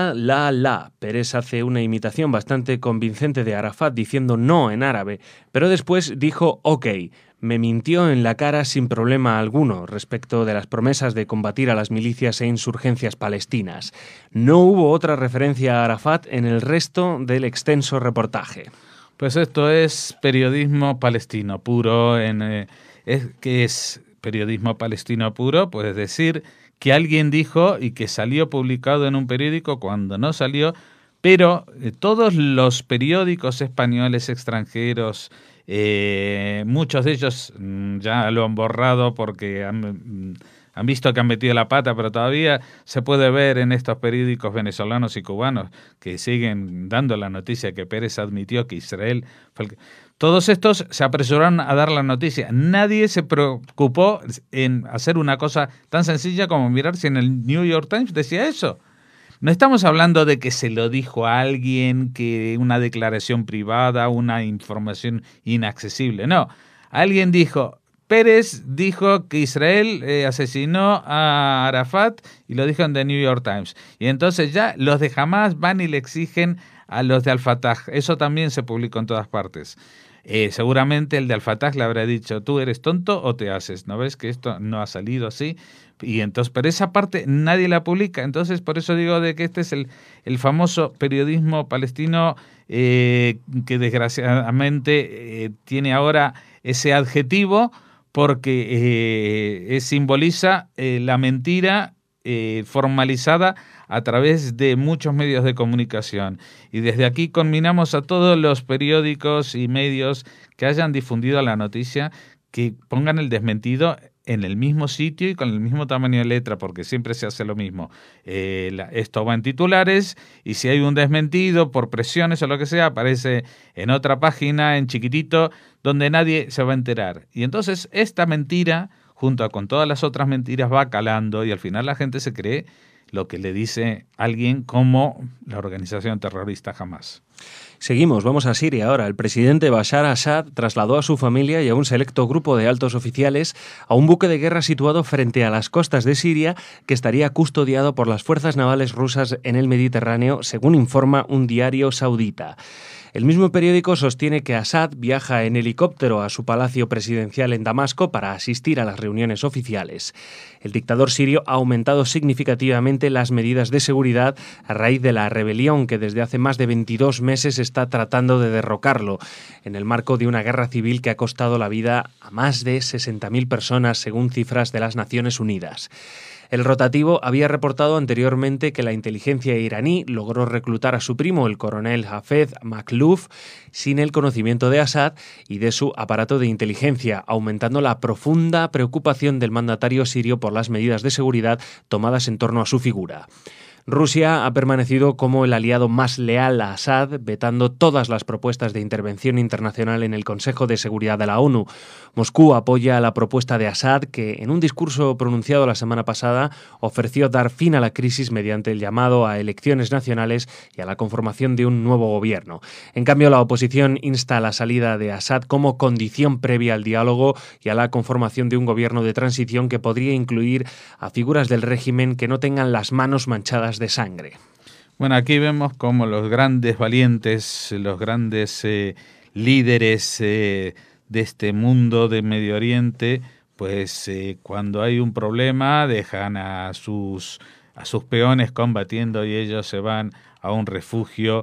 la. Peres hace una imitación bastante convincente de Arafat diciendo no en árabe, pero después dijo ok. Me mintió en la cara sin problema alguno respecto de las promesas de combatir a las milicias e insurgencias palestinas. No hubo otra referencia a Arafat en el resto del extenso reportaje.
Pues esto es periodismo palestino puro. ¿Qué es periodismo palestino puro? Pues decir que alguien dijo y que salió publicado en un periódico cuando no salió, pero todos los periódicos españoles extranjeros, muchos de ellos ya lo han borrado porque han visto que han metido la pata, pero todavía se puede ver en estos periódicos venezolanos y cubanos que siguen dando la noticia que Peres admitió que Israel fue Todos estos se apresuraron a dar la noticia. Nadie se preocupó en hacer una cosa tan sencilla como mirar si en el New York Times decía eso. No estamos hablando de que se lo dijo a alguien, que una declaración privada, una información inaccesible. No, alguien dijo, Peres dijo que Israel asesinó a Arafat y lo dijo en The New York Times. Y entonces ya los de Hamas van y le exigen a los de Al-Fatah. Eso también se publicó en todas partes. Seguramente el de Al-Fatah le habrá dicho, tú eres tonto o te haces, ¿no ves que esto no ha salido así? Y entonces, pero esa parte nadie la publica, entonces por eso digo de que este es el famoso periodismo palestino que desgraciadamente tiene ahora ese adjetivo porque simboliza la mentira formalizada a través de muchos medios de comunicación. Y desde aquí conminamos a todos los periódicos y medios que hayan difundido la noticia que pongan el desmentido en el mismo sitio y con el mismo tamaño de letra, porque siempre se hace lo mismo. Esto va en titulares y si hay un desmentido por presiones o lo que sea, aparece en otra página en chiquitito donde nadie se va a enterar. Y entonces esta mentira, junto con todas las otras mentiras, va calando y al final la gente se cree lo que le dice alguien como la organización terrorista Hamás.
Seguimos, vamos a Siria ahora. El presidente Bashar al-Assad trasladó a su familia y a un selecto grupo de altos oficiales a un buque de guerra situado frente a las costas de Siria que estaría custodiado por las fuerzas navales rusas en el Mediterráneo, según informa un diario saudita. El mismo periódico sostiene que Assad viaja en helicóptero a su palacio presidencial en Damasco para asistir a las reuniones oficiales. El dictador sirio ha aumentado significativamente las medidas de seguridad a raíz de la rebelión que desde hace más de 22 meses está tratando de derrocarlo, en el marco de una guerra civil que ha costado la vida a más de 60.000 personas, según cifras de las Naciones Unidas. El rotativo había reportado anteriormente que la inteligencia iraní logró reclutar a su primo, el coronel Hafez Makhlouf, sin el conocimiento de Assad y de su aparato de inteligencia, aumentando la profunda preocupación del mandatario sirio por las medidas de seguridad tomadas en torno a su figura. Rusia ha permanecido como el aliado más leal a Assad, vetando todas las propuestas de intervención internacional en el Consejo de Seguridad de la ONU. Moscú apoya la propuesta de Assad, que en un discurso pronunciado la semana pasada ofreció dar fin a la crisis mediante el llamado a elecciones nacionales y a la conformación de un nuevo gobierno. En cambio, la oposición insta a la salida de Assad como condición previa al diálogo y a la conformación de un gobierno de transición que podría incluir a figuras del régimen que no tengan las manos manchadas de sangre.
Bueno, aquí vemos como los grandes valientes, los grandes líderes de este mundo de Medio Oriente, pues cuando hay un problema dejan a sus peones combatiendo y ellos se van a un refugio.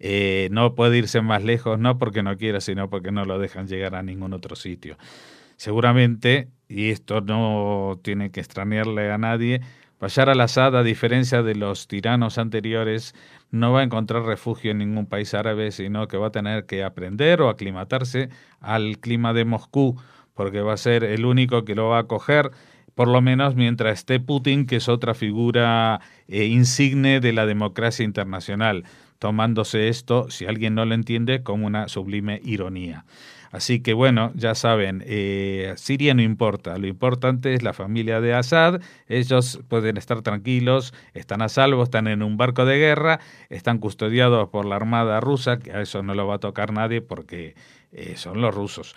No puede irse más lejos, no porque no quiera, sino porque no lo dejan llegar a ningún otro sitio. Seguramente, y esto no tiene que extrañarle a nadie, Bashar al-Assad, a diferencia de los tiranos anteriores, no va a encontrar refugio en ningún país árabe, sino que va a tener que aprender o aclimatarse al clima de Moscú, porque va a ser el único que lo va a acoger, por lo menos mientras esté Putin, que es otra figura insigne de la democracia internacional, tomándose esto, si alguien no lo entiende, como una sublime ironía. Así que bueno, ya saben, Siria no importa, lo importante es la familia de Assad, ellos pueden estar tranquilos, están a salvo, están en un barco de guerra, están custodiados por la armada rusa, que a eso no lo va a tocar nadie porque son los rusos.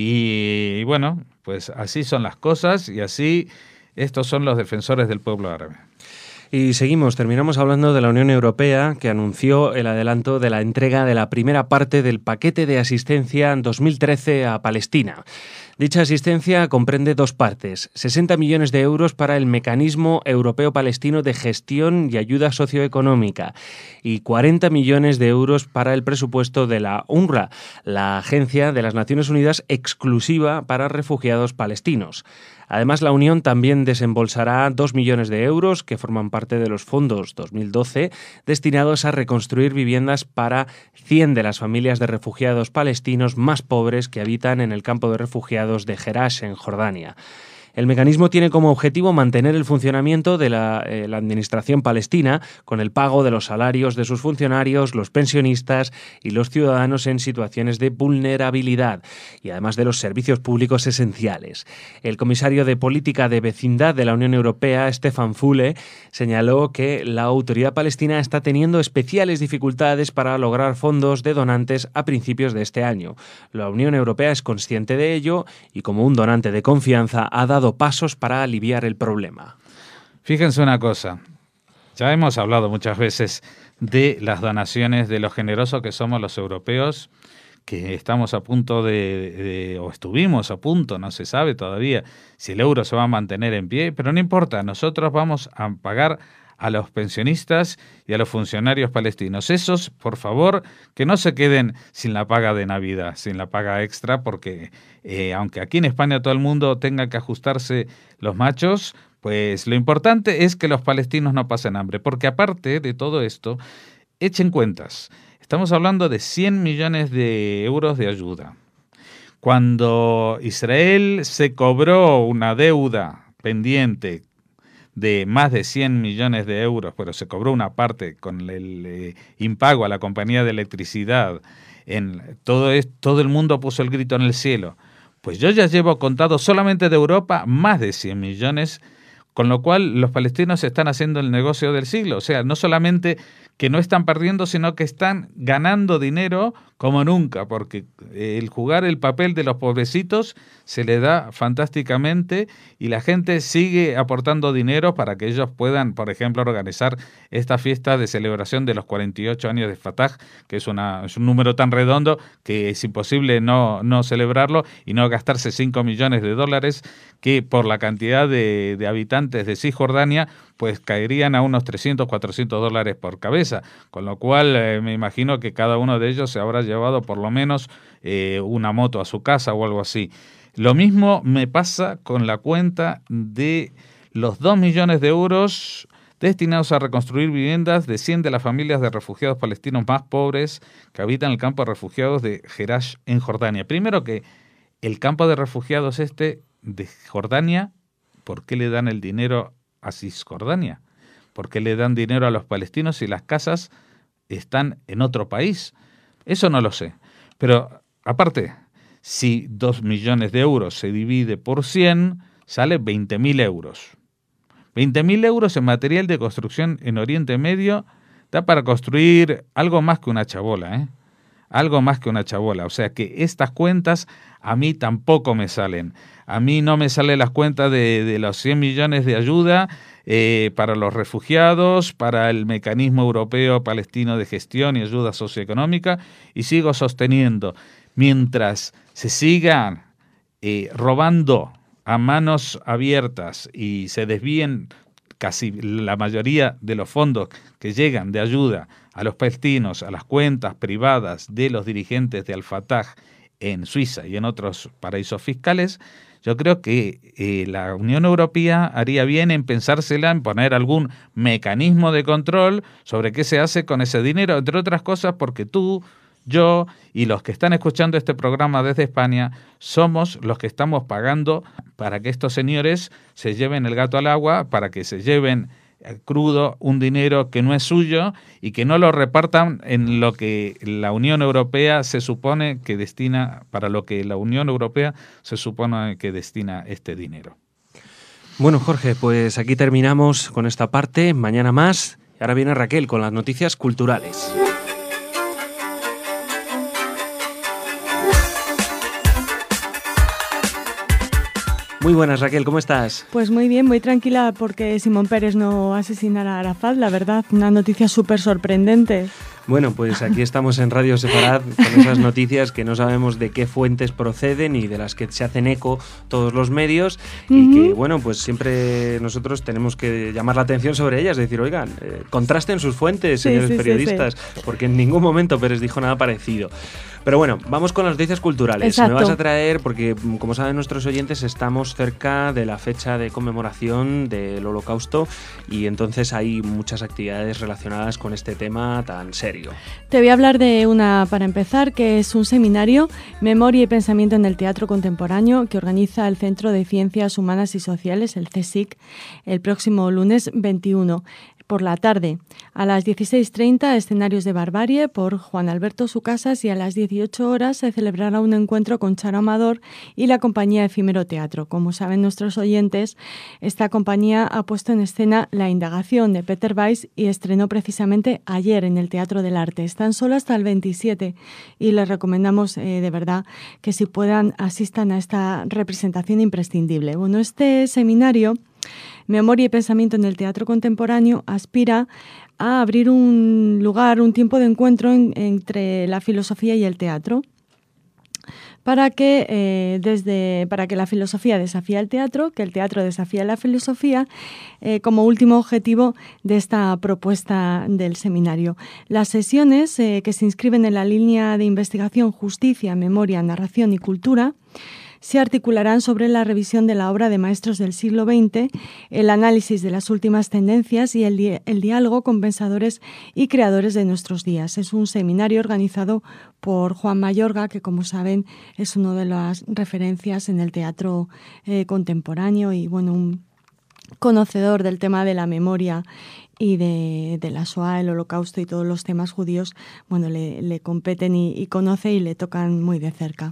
Y bueno, pues así son las cosas y así estos son los defensores del pueblo árabe.
Y seguimos, terminamos hablando de la Unión Europea, que anunció el adelanto de la entrega de la primera parte del paquete de asistencia en 2013 a Palestina. Dicha asistencia comprende dos partes: 60 millones de euros para el Mecanismo Europeo Palestino de Gestión y Ayuda Socioeconómica y 40 millones de euros para el presupuesto de la UNRWA, la agencia de las Naciones Unidas exclusiva para refugiados palestinos. Además, la Unión también desembolsará 2 millones de euros que forman parte de los fondos 2012 destinados a reconstruir viviendas para 100 de las familias de refugiados palestinos más pobres que habitan en el campo de refugiados de Jerash, en Jordania. El mecanismo tiene como objetivo mantener el funcionamiento de la administración palestina con el pago de los salarios de sus funcionarios, los pensionistas y los ciudadanos en situaciones de vulnerabilidad y además de los servicios públicos esenciales. El comisario de Política de Vecindad de la Unión Europea, Stefan Füle, señaló que la autoridad palestina está teniendo especiales dificultades para lograr fondos de donantes a principios de este año. La Unión Europea es consciente de ello y, como un donante de confianza, ha dado pasos para aliviar el problema.
Fíjense una cosa, ya hemos hablado muchas veces de las donaciones, de lo generosos que somos los europeos, que estamos a punto o estuvimos a punto, no se sabe todavía si el euro se va a mantener en pie, pero no importa, nosotros vamos a pagar a los pensionistas y a los funcionarios palestinos. Esos, por favor, que no se queden sin la paga de Navidad, sin la paga extra, porque aunque aquí en España todo el mundo tenga que ajustarse los machos, pues lo importante es que los palestinos no pasen hambre, porque aparte de todo esto, echen cuentas. Estamos hablando de 100 millones de euros de ayuda. Cuando Israel se cobró una deuda pendiente de más de 100 millones de euros, pero se cobró una parte con el impago a la compañía de electricidad, todo el mundo puso el grito en el cielo. Pues yo ya llevo contado solamente de Europa más de 100 millones, con lo cual los palestinos están haciendo el negocio del siglo. O sea, no solamente que no están perdiendo, sino que están ganando dinero como nunca, porque el jugar el papel de los pobrecitos se le da fantásticamente y la gente sigue aportando dinero para que ellos puedan, por ejemplo, organizar esta fiesta de celebración de los 48 años de Fatah, que es un número tan redondo que es imposible no celebrarlo y no gastarse 5 millones de dólares, que por la cantidad de habitantes de Cisjordania, pues caerían a unos 300, 400 dólares por cabeza, con lo cual me imagino que cada uno de ellos se habrá llevado por lo menos una moto a su casa o algo así. Lo mismo me pasa con la cuenta de los 2 millones de euros destinados a reconstruir viviendas de 100 de las familias de refugiados palestinos más pobres que habitan el campo de refugiados de Jerash en Jordania. Primero que el campo de refugiados de Jordania, ¿por qué le dan el dinero a Cisjordania? ¿Por qué le dan dinero a los palestinos si las casas están en otro país? Eso no lo sé. Pero aparte, si 2 millones de euros se divide por 100, sale 20.000 euros. 20.000 euros en material de construcción en Oriente Medio da para construir algo más que una chabola, ¿eh? Algo más que una chabola. O sea que estas cuentas a mí tampoco me salen. A mí no me salen las cuentas de los 100 millones de ayuda para los refugiados, para el mecanismo europeo palestino de gestión y ayuda socioeconómica, y sigo sosteniendo, mientras se sigan robando a manos abiertas y se desvíen casi la mayoría de los fondos que llegan de ayuda a los palestinos a las cuentas privadas de los dirigentes de Al-Fatah en Suiza y en otros paraísos fiscales, yo creo que la Unión Europea haría bien en pensársela, en poner algún mecanismo de control sobre qué se hace con ese dinero, entre otras cosas porque tú, yo y los que están escuchando este programa desde España somos los que estamos pagando para que estos señores se lleven el gato al agua, para que se lleven crudo un dinero que no es suyo y que no lo repartan en lo que la Unión Europea se supone que destina, para lo que la Unión Europea se supone que destina este dinero.
Bueno, Jorge, pues aquí terminamos con esta parte, mañana más, y ahora viene Raquel con las noticias culturales. Muy buenas, Raquel, ¿cómo estás?
Pues muy bien, muy tranquila porque Simón Peres no asesinará a Arafat, la verdad, una noticia súper sorprendente.
Bueno, pues aquí estamos en Radio Sefarad con esas noticias que no sabemos de qué fuentes proceden y de las que se hacen eco todos los medios y que, bueno, pues siempre nosotros tenemos que llamar la atención sobre ellas, decir, oigan, contrasten sus fuentes, señores periodistas, porque en ningún momento Pérez dijo nada parecido. Pero bueno, vamos con las noticias culturales.
Exacto.
Me vas a traer, porque como saben nuestros oyentes, estamos cerca de la fecha de conmemoración del Holocausto y entonces hay muchas actividades relacionadas con este tema tan serio.
Te voy a hablar de una, para empezar, que es un seminario, Memoria y Pensamiento en el Teatro Contemporáneo, que organiza el Centro de Ciencias Humanas y Sociales, el CSIC, el próximo lunes 21. Por la tarde, a las 16:30, Escenarios de Barbarie por Juan Alberto Sucasas, y a las 18 horas se celebrará un encuentro con Charo Amador y la compañía Efímero Teatro. Como saben nuestros oyentes, esta compañía ha puesto en escena La Indagación de Peter Weiss y estrenó precisamente ayer en el Teatro del Arte. Están solo hasta el 27 y les recomendamos de verdad que si puedan asistan a esta representación imprescindible. Bueno, este seminario Memoria y Pensamiento en el Teatro Contemporáneo aspira a abrir un lugar, un tiempo de encuentro entre la filosofía y el teatro. para que la filosofía desafíe al teatro, que el teatro desafíe a la filosofía, como último objetivo de esta propuesta del seminario. Las sesiones que se inscriben en la línea de investigación Justicia, Memoria, Narración y Cultura se articularán sobre la revisión de la obra de maestros del siglo XX, el análisis de las últimas tendencias y el diálogo con pensadores y creadores de nuestros días. Es un seminario organizado por Juan Mayorga, que, como saben, es una de las referencias en el teatro contemporáneo y, bueno, un conocedor del tema de la memoria y de la Shoah, el Holocausto y todos los temas judíos. Bueno, le competen y conoce y le tocan muy de cerca.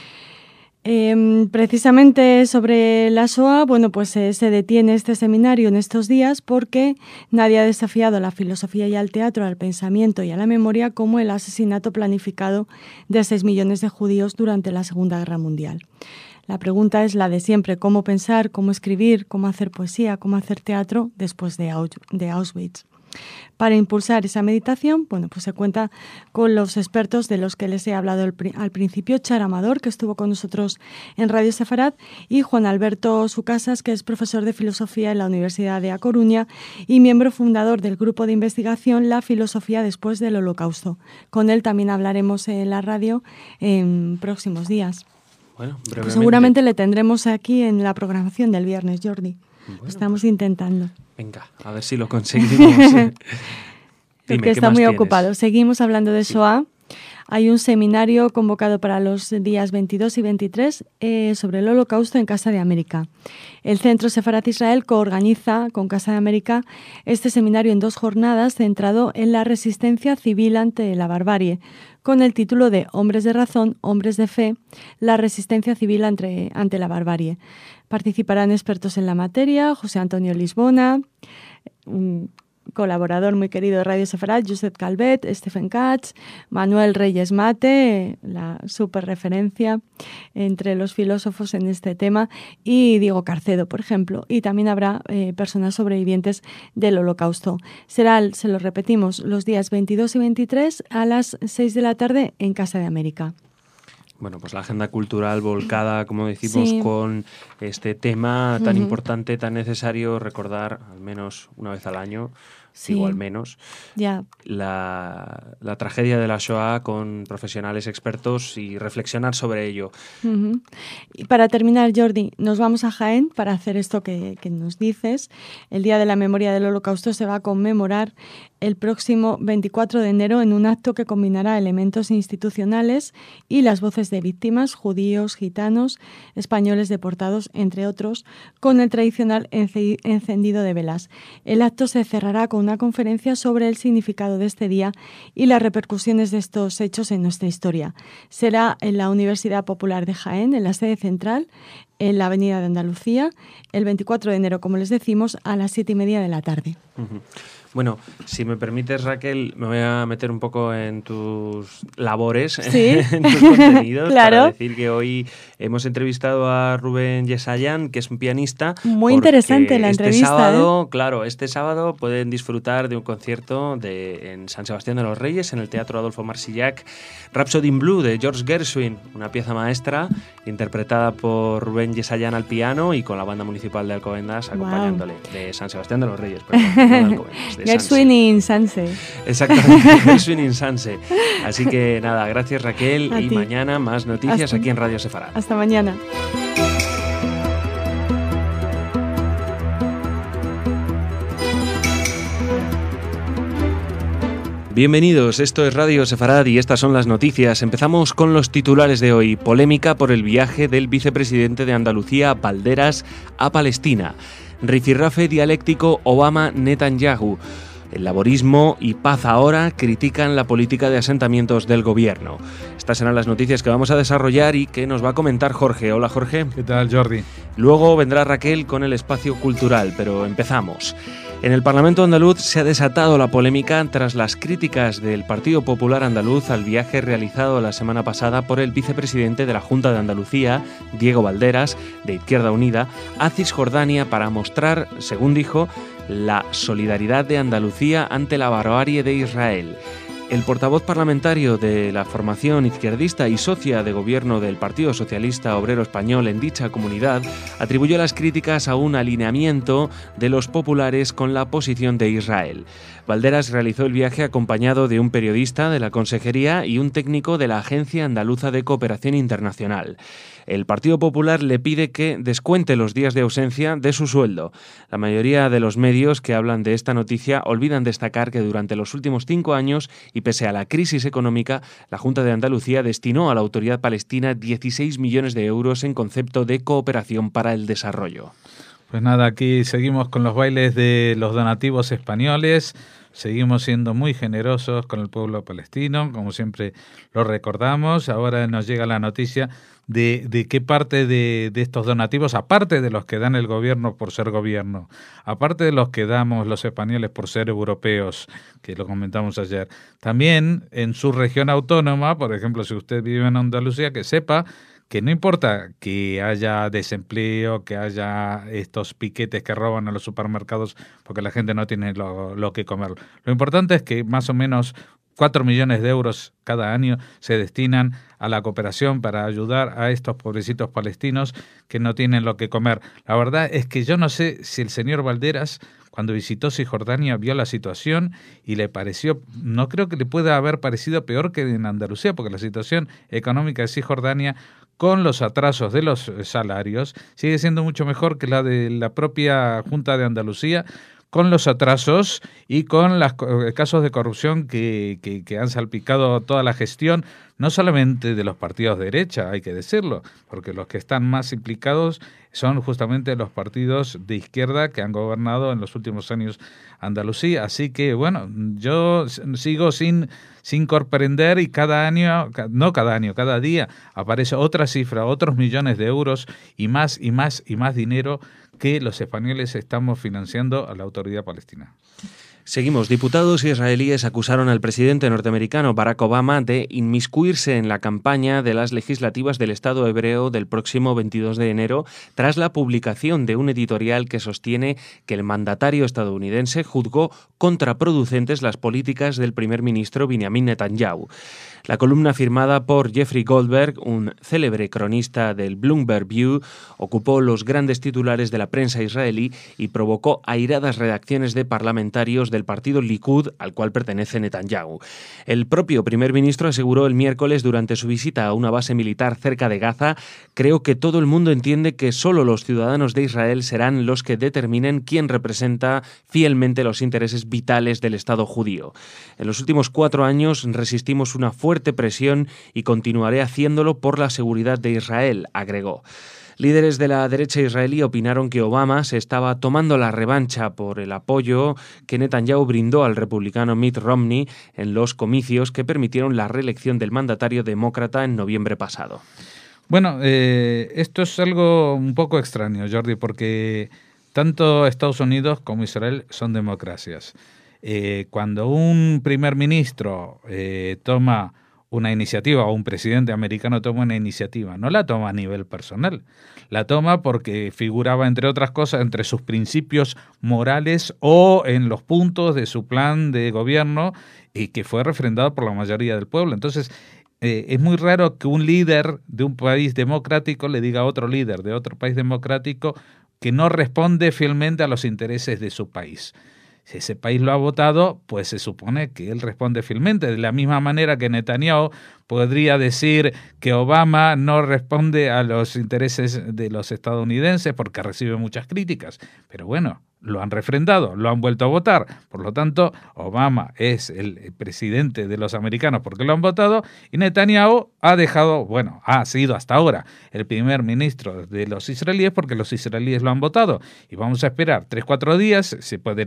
Precisamente sobre la Shoah, bueno, pues se detiene este seminario en estos días porque nadie ha desafiado a la filosofía y al teatro, al pensamiento y a la memoria como el asesinato planificado de 6 millones de judíos durante la Segunda Guerra Mundial. La pregunta es la de siempre: cómo pensar, cómo escribir, cómo hacer poesía, cómo hacer teatro después de Auschwitz. Para impulsar esa meditación, bueno, pues se cuenta con los expertos de los que les he hablado al principio: Char Amador, que estuvo con nosotros en Radio Sefarad, y Juan Alberto Sucasas, que es profesor de filosofía en la Universidad de A Coruña y miembro fundador del grupo de investigación La Filosofía después del Holocausto. Con él también hablaremos en la radio en próximos días.
Bueno, brevemente.
Pues seguramente le tendremos aquí en la programación del viernes, Jordi.
Bueno,
estamos intentando.
Venga, a ver si lo conseguimos.
Porque está muy ocupado. Seguimos hablando de Shoah. Hay un seminario convocado para los días 22 y 23 sobre el Holocausto en Casa de América. El Centro Sefarat Israel coorganiza con Casa de América este seminario en 2 jornadas centrado en la resistencia civil ante la barbarie, con el título de Hombres de razón, hombres de fe, la resistencia civil ante la barbarie. Participarán expertos en la materia: José Antonio Lisbona, un colaborador muy querido de Radio Sefarad, Josep Calvet, Stephen Katz, Manuel Reyes Mate, la super referencia entre los filósofos en este tema, y Diego Carcedo, por ejemplo. Y también habrá personas sobrevivientes del Holocausto. Será, se lo repetimos, los días 22 y 23 a las 6 de la tarde en Casa de América.
Bueno, pues la agenda cultural volcada, como decimos, sí, con este tema tan importante, tan necesario recordar al menos una vez al año, sí, digo al menos,
ya,
la tragedia de la Shoah con profesionales expertos y reflexionar sobre ello.
Y para terminar, Jordi, nos vamos a Jaén para hacer esto que nos dices. El Día de la Memoria del Holocausto se va a conmemorar el próximo 24 de enero en un acto que combinará elementos institucionales y las voces de víctimas, judíos, gitanos, españoles deportados, entre otros, con el tradicional encendido de velas. El acto se cerrará con una conferencia sobre el significado de este día y las repercusiones de estos hechos en nuestra historia. Será en la Universidad Popular de Jaén, en la sede central, en la Avenida de Andalucía, el 24 de enero, como les decimos, a las 7:30 de la tarde.
Bueno, si me permites, Raquel, me voy a meter un poco en tus labores,
¿sí?
En tus contenidos,
claro,
para decir que hoy hemos entrevistado a Rubén Yesayan, que es un pianista.
Muy interesante la entrevista.
Sábado, claro, este sábado pueden disfrutar de un concierto en San Sebastián de los Reyes, en el Teatro Adolfo Marsillac, Rhapsody in Blue de George Gershwin, una pieza maestra interpretada por Rubén Yesayan al piano y con la Banda Municipal de Alcobendas acompañándole, de San Sebastián de los Reyes, perdón, no de Alcobendas.
Gershwin in Sanse.
Exactamente, Gershwin in Sanse. Así que nada, gracias Raquel, y mañana más noticias aquí en Radio Sefarad.
Hasta mañana.
Bienvenidos, esto es Radio Sefarad y estas son las noticias. Empezamos con los titulares de hoy. Polémica por el viaje del vicepresidente de Andalucía, Balderas, a Palestina. Rifirrafe dialéctico Obama-Netanyahu. El laborismo y Paz Ahora critican la política de asentamientos del gobierno. Estas serán las noticias que vamos a desarrollar y que nos va a comentar Jorge. Hola Jorge.
¿Qué tal, Jordi?
Luego vendrá Raquel con el espacio cultural, pero empezamos. En el Parlamento andaluz se ha desatado la polémica tras las críticas del Partido Popular Andaluz al viaje realizado la semana pasada por el vicepresidente de la Junta de Andalucía, Diego Balderas, de Izquierda Unida, a Cisjordania para mostrar, según dijo, la solidaridad de Andalucía ante la barbarie de Israel. El portavoz parlamentario de la formación izquierdista y socia de gobierno del Partido Socialista Obrero Español en dicha comunidad atribuyó las críticas a un alineamiento de los populares con la posición de Israel. Valderas realizó el viaje acompañado de un periodista de la Consejería y un técnico de la Agencia Andaluza de Cooperación Internacional. El Partido Popular le pide que descuente los días de ausencia de su sueldo. La mayoría de los medios que hablan de esta noticia olvidan destacar que durante los últimos 5 años, y pese a la crisis económica, la Junta de Andalucía destinó a la Autoridad Palestina 16 millones de euros en concepto de cooperación para el desarrollo.
Pues nada, aquí seguimos con los bailes de los donativos españoles. Seguimos siendo muy generosos con el pueblo palestino, como siempre lo recordamos. Ahora nos llega la noticia de qué parte de estos donativos, aparte de los que dan el gobierno por ser gobierno, aparte de los que damos los españoles por ser europeos, que lo comentamos ayer, también en su región autónoma, por ejemplo, si usted vive en Andalucía, que sepa que no importa que haya desempleo, que haya estos piquetes que roban a los supermercados porque la gente no tiene lo que comer. Lo importante es que más o menos 4 millones de euros cada año se destinan a la cooperación para ayudar a estos pobrecitos palestinos que no tienen lo que comer. La verdad es que yo no sé si el señor Valderas, cuando visitó Cisjordania, vio la situación y le pareció, no creo que le pueda haber parecido peor que en Andalucía, porque la situación económica de Cisjordania, con los atrasos de los salarios, sigue siendo mucho mejor que la de la propia Junta de Andalucía, con los atrasos y con los casos de corrupción que han salpicado toda la gestión, no solamente de los partidos de derecha, hay que decirlo, porque los que están más implicados son justamente los partidos de izquierda que han gobernado en los últimos años Andalucía. Así que, bueno, yo sigo sin comprender y cada día aparece otra cifra, otros millones de euros y más dinero que los españoles estamos financiando a la Autoridad Palestina.
Seguimos. Diputados israelíes acusaron al presidente norteamericano Barack Obama de inmiscuirse en la campaña de las legislativas del Estado hebreo del próximo 22 de enero tras la publicación de un editorial que sostiene que el mandatario estadounidense juzgó contraproducentes las políticas del primer ministro Benjamin Netanyahu. La columna firmada por Jeffrey Goldberg, un célebre cronista del Bloomberg View, ocupó los grandes titulares de la prensa israelí y provocó airadas reacciones de parlamentarios del partido Likud, al cual pertenece Netanyahu. El propio primer ministro aseguró el miércoles durante su visita a una base militar cerca de Gaza: «Creo que todo el mundo entiende que solo los ciudadanos de Israel serán los que determinen quién representa fielmente los intereses vitales del Estado judío. En los últimos 4 años resistimos una fuerte presión y continuaré haciéndolo por la seguridad de Israel», agregó. Líderes de la derecha israelí opinaron que Obama se estaba tomando la revancha por el apoyo que Netanyahu brindó al republicano Mitt Romney en los comicios que permitieron la reelección del mandatario demócrata en noviembre pasado.
Bueno, esto es algo un poco extraño, Jordi, porque tanto Estados Unidos como Israel son democracias. Cuando un primer ministro toma una iniciativa, o un presidente americano toma una iniciativa, no la toma a nivel personal, la toma porque figuraba, entre otras cosas, entre sus principios morales o en los puntos de su plan de gobierno, y que fue refrendado por la mayoría del pueblo. Entonces, es muy raro que un líder de un país democrático le diga a otro líder de otro país democrático que no responde fielmente a los intereses de su país. Si ese país lo ha votado, pues se supone que él responde fielmente. De la misma manera que Netanyahu podría decir que Obama no responde a los intereses de los estadounidenses porque recibe muchas críticas. Pero bueno, lo han refrendado, lo han vuelto a votar. Por lo tanto, Obama es el presidente de los americanos porque lo han votado, y Netanyahu ha sido hasta ahora el primer ministro de los israelíes porque los israelíes lo han votado. Y vamos a esperar 3-4 días, se pueden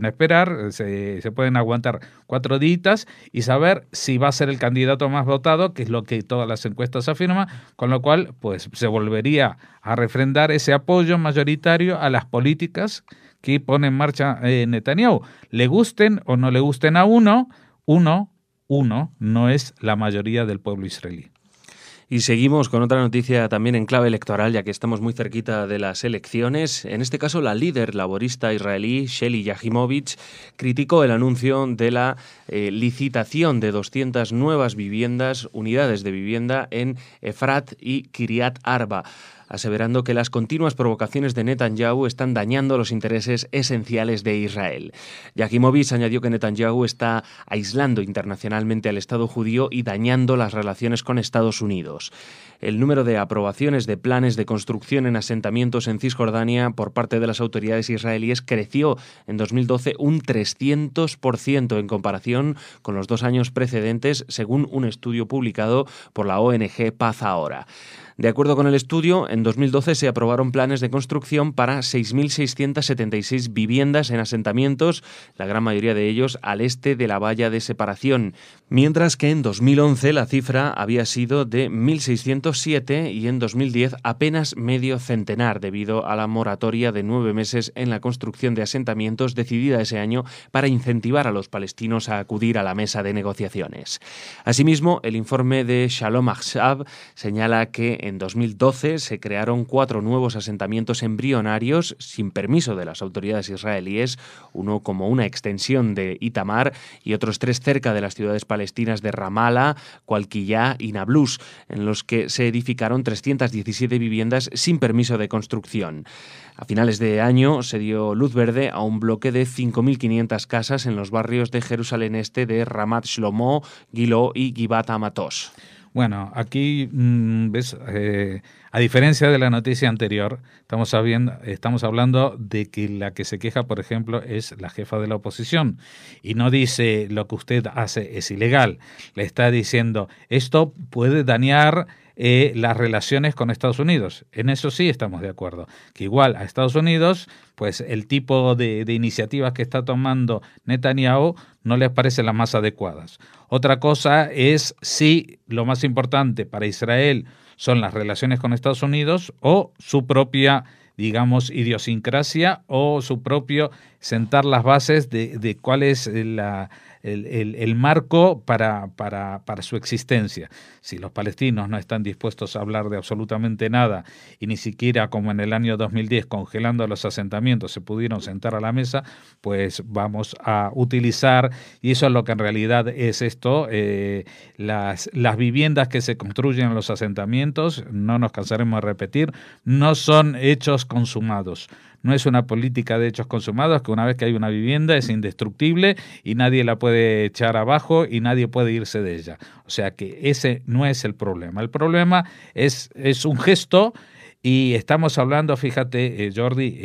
aguantar 4 días y saber si va a ser el candidato más votado, que es lo que todas las encuestas afirman, con lo cual pues se volvería a refrendar ese apoyo mayoritario a las políticas que pone en marcha Netanyahu. Le gusten o no le gusten a uno no es la mayoría del pueblo israelí.
Y seguimos con otra noticia también en clave electoral, ya que estamos muy cerquita de las elecciones. En este caso, la líder laborista israelí, Shelly Yahimovich, criticó el anuncio de la licitación de 200 nuevas viviendas, unidades de vivienda en Efrat y Kiryat Arba, aseverando que las continuas provocaciones de Netanyahu están dañando los intereses esenciales de Israel. Yahimovich añadió que Netanyahu está aislando internacionalmente al Estado judío y dañando las relaciones con Estados Unidos. El número de aprobaciones de planes de construcción en asentamientos en Cisjordania por parte de las autoridades israelíes creció en 2012 un 300% en comparación con los 2 años precedentes, según un estudio publicado por la ONG Paz Ahora. De acuerdo con el estudio, en 2012 se aprobaron planes de construcción para 6.676 viviendas en asentamientos, la gran mayoría de ellos al este de la valla de separación, mientras que en 2011 la cifra había sido de 1.607 y en 2010 apenas medio centenar, debido a la moratoria de 9 meses en la construcción de asentamientos decidida ese año para incentivar a los palestinos a acudir a la mesa de negociaciones. Asimismo, el informe de Shalom Achshav señala que en 2012 se crearon 4 nuevos asentamientos embrionarios sin permiso de las autoridades israelíes, uno como una extensión de Itamar y otros 3 cerca de las ciudades palestinas de Ramallah, Qalqiyá y Nablus, en los que se edificaron 317 viviendas sin permiso de construcción. A finales de año se dio luz verde a un bloque de 5.500 casas en los barrios de Jerusalén Este de Ramat Shlomo, Gilo y Givat Hamatos.
Bueno, aquí, ves, a diferencia de la noticia anterior, estamos hablando de que la que se queja, por ejemplo, es la jefa de la oposición y no dice lo que usted hace es ilegal. Le está diciendo esto puede dañar las relaciones con Estados Unidos. En eso sí estamos de acuerdo. Que igual a Estados Unidos, pues el tipo de iniciativas que está tomando Netanyahu no les parece las más adecuadas. Otra cosa es si lo más importante para Israel son las relaciones con Estados Unidos o su propia, digamos, idiosincrasia o su propio sentar las bases de cuál es el marco para su existencia. Si los palestinos no están dispuestos a hablar de absolutamente nada y ni siquiera como en el año 2010 congelando los asentamientos se pudieron sentar a la mesa, pues vamos a utilizar, y eso es lo que en realidad es esto, las viviendas que se construyen en los asentamientos, no nos cansaremos de repetir, no son hechos consumados. No es una política de hechos consumados, que una vez que hay una vivienda es indestructible y nadie la puede echar abajo y nadie puede irse de ella. O sea que ese no es el problema. El problema es un gesto y estamos hablando, fíjate, Jordi,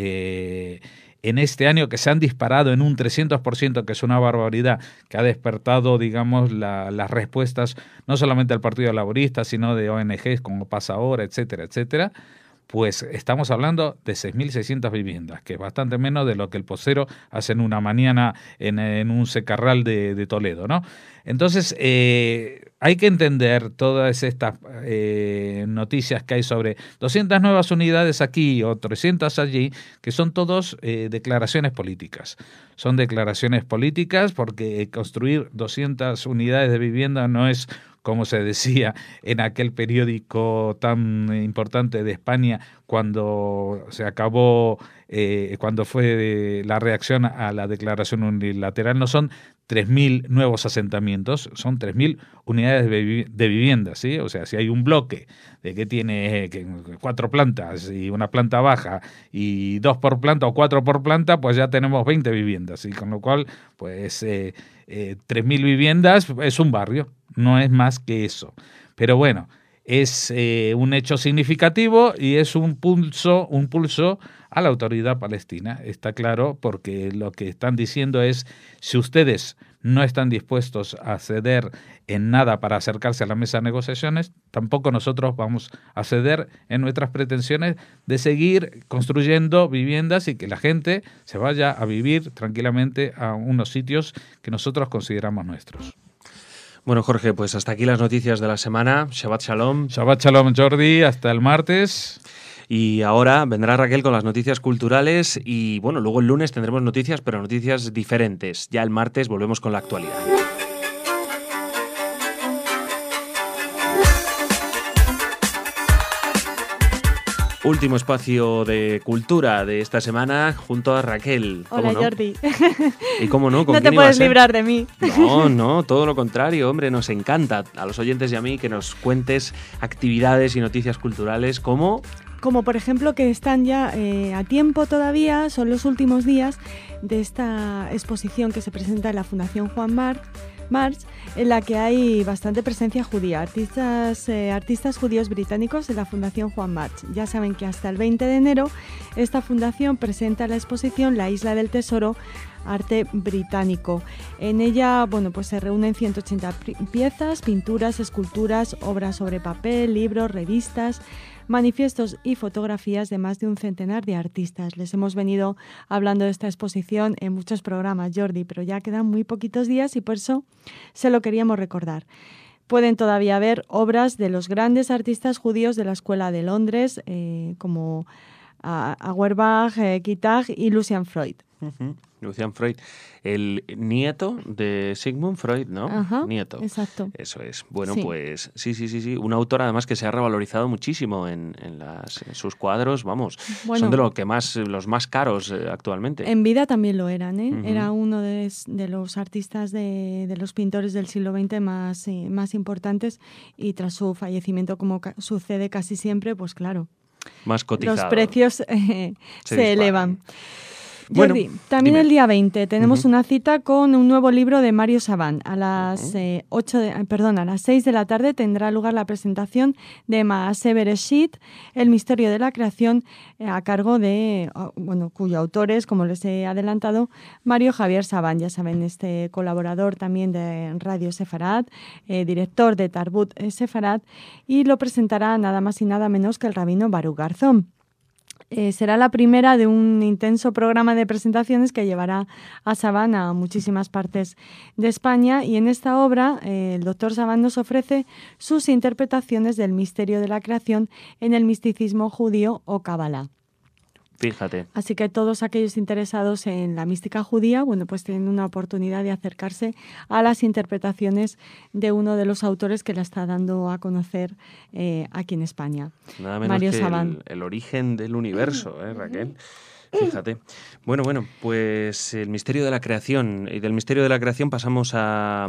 en este año que se han disparado en un 300%, que es una barbaridad, que ha despertado, digamos, las respuestas no solamente del Partido Laborista, sino de ONGs como Paz Ahora, etcétera, etcétera. Pues estamos hablando de 6.600 viviendas, que es bastante menos de lo que el Vocero hace en una mañana en un secarral de Toledo, ¿no? Entonces, hay que entender todas estas noticias que hay sobre 200 nuevas unidades aquí o 300 allí, que son todos declaraciones políticas. Son declaraciones políticas porque construir 200 unidades de vivienda no es, como se decía en aquel periódico tan importante de España cuando se acabó, cuando fue la reacción a la declaración unilateral, no son 3.000 nuevos asentamientos, son 3.000 unidades de vivienda, ¿sí? O sea, si hay un bloque de que tiene 4 plantas y una planta baja y 2 por planta o 4 por planta, pues ya tenemos 20 viviendas, y con lo cual, pues 3.000 viviendas es un barrio, no es más que eso. Pero bueno, es un hecho significativo y es un pulso a la autoridad palestina, está claro, porque lo que están diciendo es, si ustedes no están dispuestos a ceder en nada para acercarse a la mesa de negociaciones, tampoco nosotros vamos a ceder en nuestras pretensiones de seguir construyendo viviendas y que la gente se vaya a vivir tranquilamente a unos sitios que nosotros consideramos nuestros.
Bueno, Jorge, pues hasta aquí las noticias de la semana. Shabbat Shalom.
Shabbat Shalom, Jordi. Hasta el martes.
Y ahora vendrá Raquel con las noticias culturales y, bueno, luego el lunes tendremos noticias, pero noticias diferentes. Ya el martes volvemos con la actualidad. Último espacio de cultura de esta semana junto a Raquel.
Hola,
¿no?
Jordi.
¿Y cómo no? ¿Con
No te
quién iba a
puedes
ser?
librar de mí.
No, todo lo contrario, hombre, nos encanta a los oyentes y a mí que nos cuentes actividades y noticias culturales como...
Como por ejemplo que están ya a tiempo todavía, son los últimos días de esta exposición que se presenta en la Fundación Juan March, en la que hay bastante presencia judía, artistas judíos británicos en la Fundación Juan March. Ya saben que hasta el 20 de enero esta fundación presenta la exposición La Isla del Tesoro, arte británico. En ella, pues se reúnen 180 piezas, pinturas, esculturas, obras sobre papel, libros, revistas, manifiestos y fotografías de más de un centenar de artistas. Les hemos venido hablando de esta exposición en muchos programas, Jordi, pero ya quedan muy poquitos días y por eso se lo queríamos recordar. Pueden todavía ver obras de los grandes artistas judíos de la Escuela de Londres, como Auerbach, Kitag y Lucian Freud.
Uh-huh. Lucian Freud, el nieto de Sigmund Freud, ¿no?
Ajá,
nieto.
Exacto.
Eso es. Bueno,
Sí.
pues sí. Un autor además que se ha revalorizado muchísimo en sus cuadros, vamos.
Bueno,
son de los más caros actualmente.
En vida también lo eran, ¿eh?
Uh-huh.
Era uno de los artistas de los pintores del siglo XX más importantes, y tras su fallecimiento, como sucede casi siempre, pues claro,
más cotizado.
los precios se elevan. Jordi,
Bueno,
también
dime.
el día 20 tenemos
Uh-huh.
una cita con un nuevo libro de Mario Saban. A las 6 de la tarde tendrá lugar la presentación de Maaseh Bereshit, El misterio de la creación, a cargo de, cuyo autor es, como les he adelantado, Mario Javier Saban. Ya saben, este colaborador también de Radio Sefarad, director de Tarbut Sefarad, y lo presentará nada más y nada menos que el rabino Baruch Garzón. Será la primera de un intenso programa de presentaciones que llevará a Saban a muchísimas partes de España, y en esta obra el doctor Saban nos ofrece sus interpretaciones del misterio de la creación en el misticismo judío o Kabbalah.
Fíjate.
Así que todos aquellos interesados en la mística judía, pues tienen una oportunidad de acercarse a las interpretaciones de uno de los autores que la está dando a conocer aquí en España.
Nada menos
Mario
que
Saban.
el origen del universo, Raquel. Fíjate. Bueno, pues el misterio de la creación. Y del misterio de la creación pasamos a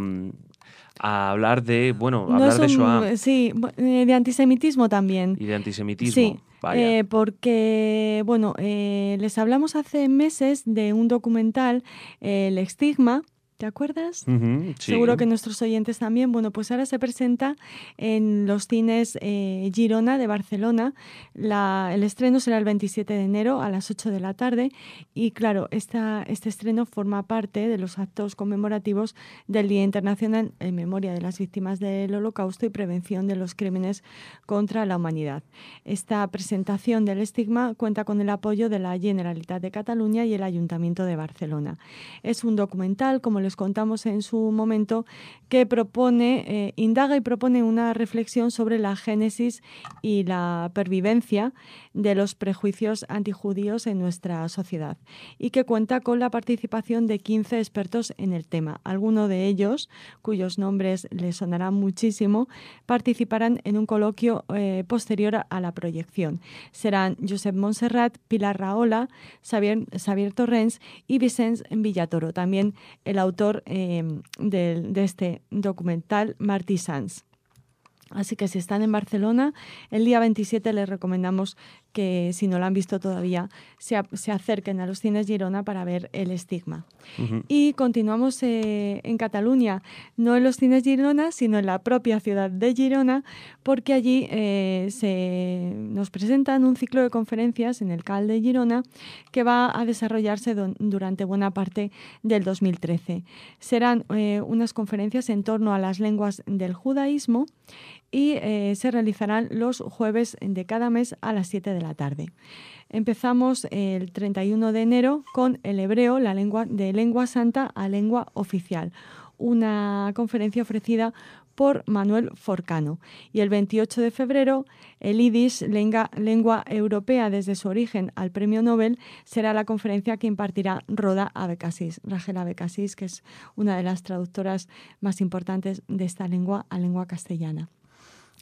hablar de, hablar de Shoah.
Sí, de antisemitismo también.
Y de antisemitismo.
Sí,
Vaya.
porque, les hablamos hace meses de un documental, El Estigma. ¿Te acuerdas?
Uh-huh, sí.
Seguro que nuestros oyentes también. Pues ahora se presenta en los cines Girona de Barcelona. El estreno será el 27 de enero a las 8 de la tarde. Y claro, este estreno forma parte de los actos conmemorativos del Día Internacional en memoria de las víctimas del Holocausto y prevención de los crímenes contra la humanidad. Esta presentación del Estigma cuenta con el apoyo de la Generalitat de Cataluña y el Ayuntamiento de Barcelona. Es un documental, como les contamos en su momento, que indaga y propone una reflexión sobre la génesis y la pervivencia de los prejuicios antijudíos en nuestra sociedad, y que cuenta con la participación de 15 expertos en el tema. Algunos de ellos, cuyos nombres les sonarán muchísimo, participarán en un coloquio posterior a la proyección. Serán Josep Montserrat, Pilar Rahola, Xavier Torrens y Vicenç Villatoro. También el autor de este documental, Martí Sans. Así que si están en Barcelona, el día 27 les recomendamos que, si no lo han visto todavía, se acerquen a los cines Girona para ver El Estigma.
Uh-huh.
Y continuamos en Cataluña, no en los cines Girona, sino en la propia ciudad de Girona, porque allí nos presentan un ciclo de conferencias en el CAL de Girona que va a desarrollarse durante buena parte del 2013. Serán unas conferencias en torno a las lenguas del judaísmo, y se realizarán los jueves de cada mes a las 7 de la tarde. Empezamos el 31 de enero con el hebreo, la lengua de lengua santa a lengua oficial, una conferencia ofrecida por Manuel Forcano. Y el 28 de febrero, el Yiddish, lengua europea desde su origen al Premio Nobel, será la conferencia que impartirá Rachel Abecassis, que es una de las traductoras más importantes de esta lengua a lengua castellana.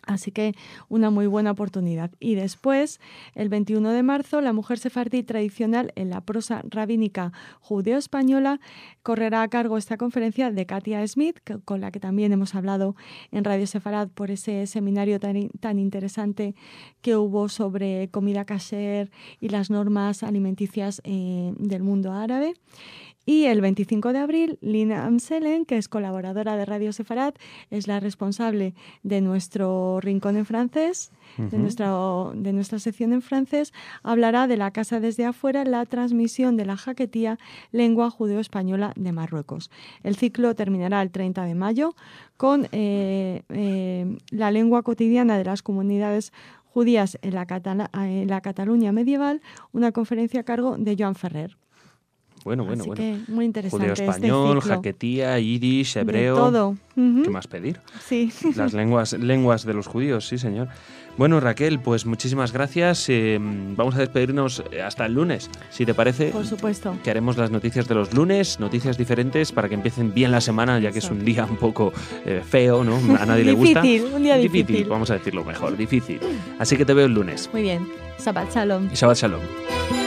Así que una muy buena oportunidad. Y después, el 21 de marzo, la mujer sefardí tradicional en la prosa rabínica judeo-española correrá a cargo esta conferencia de Katia Smith, con la que también hemos hablado en Radio Sefarad por ese seminario tan interesante que hubo sobre comida kasher y las normas alimenticias del mundo árabe. Y el 25 de abril, Lina Amselen, que es colaboradora de Radio Sefarad, es la responsable de nuestro rincón en francés, de nuestra sección en francés, hablará de la Casa desde afuera, la transmisión de la jaquetía, lengua judeo-española de Marruecos. El ciclo terminará el 30 de mayo con la lengua cotidiana de las comunidades judías en la Cataluña medieval, una conferencia a cargo de Joan Ferrer.
Bueno.
Que muy interesante.
Judeo español,
este ciclo.
jaquetía, yiddish, hebreo.
De todo.
¿Qué más pedir?
Sí.
Las lenguas de los judíos, sí, señor. Bueno, Raquel, pues muchísimas gracias. Vamos a despedirnos hasta el lunes, si te parece.
Por supuesto.
Que haremos las noticias de los lunes, noticias diferentes para que empiecen bien la semana, ya que es un día un poco feo, ¿no? A nadie le gusta.
Un día difícil.
Vamos a decirlo mejor, difícil. Así que te veo el lunes.
Muy bien. Shabbat Shalom.
Shabbat Shalom.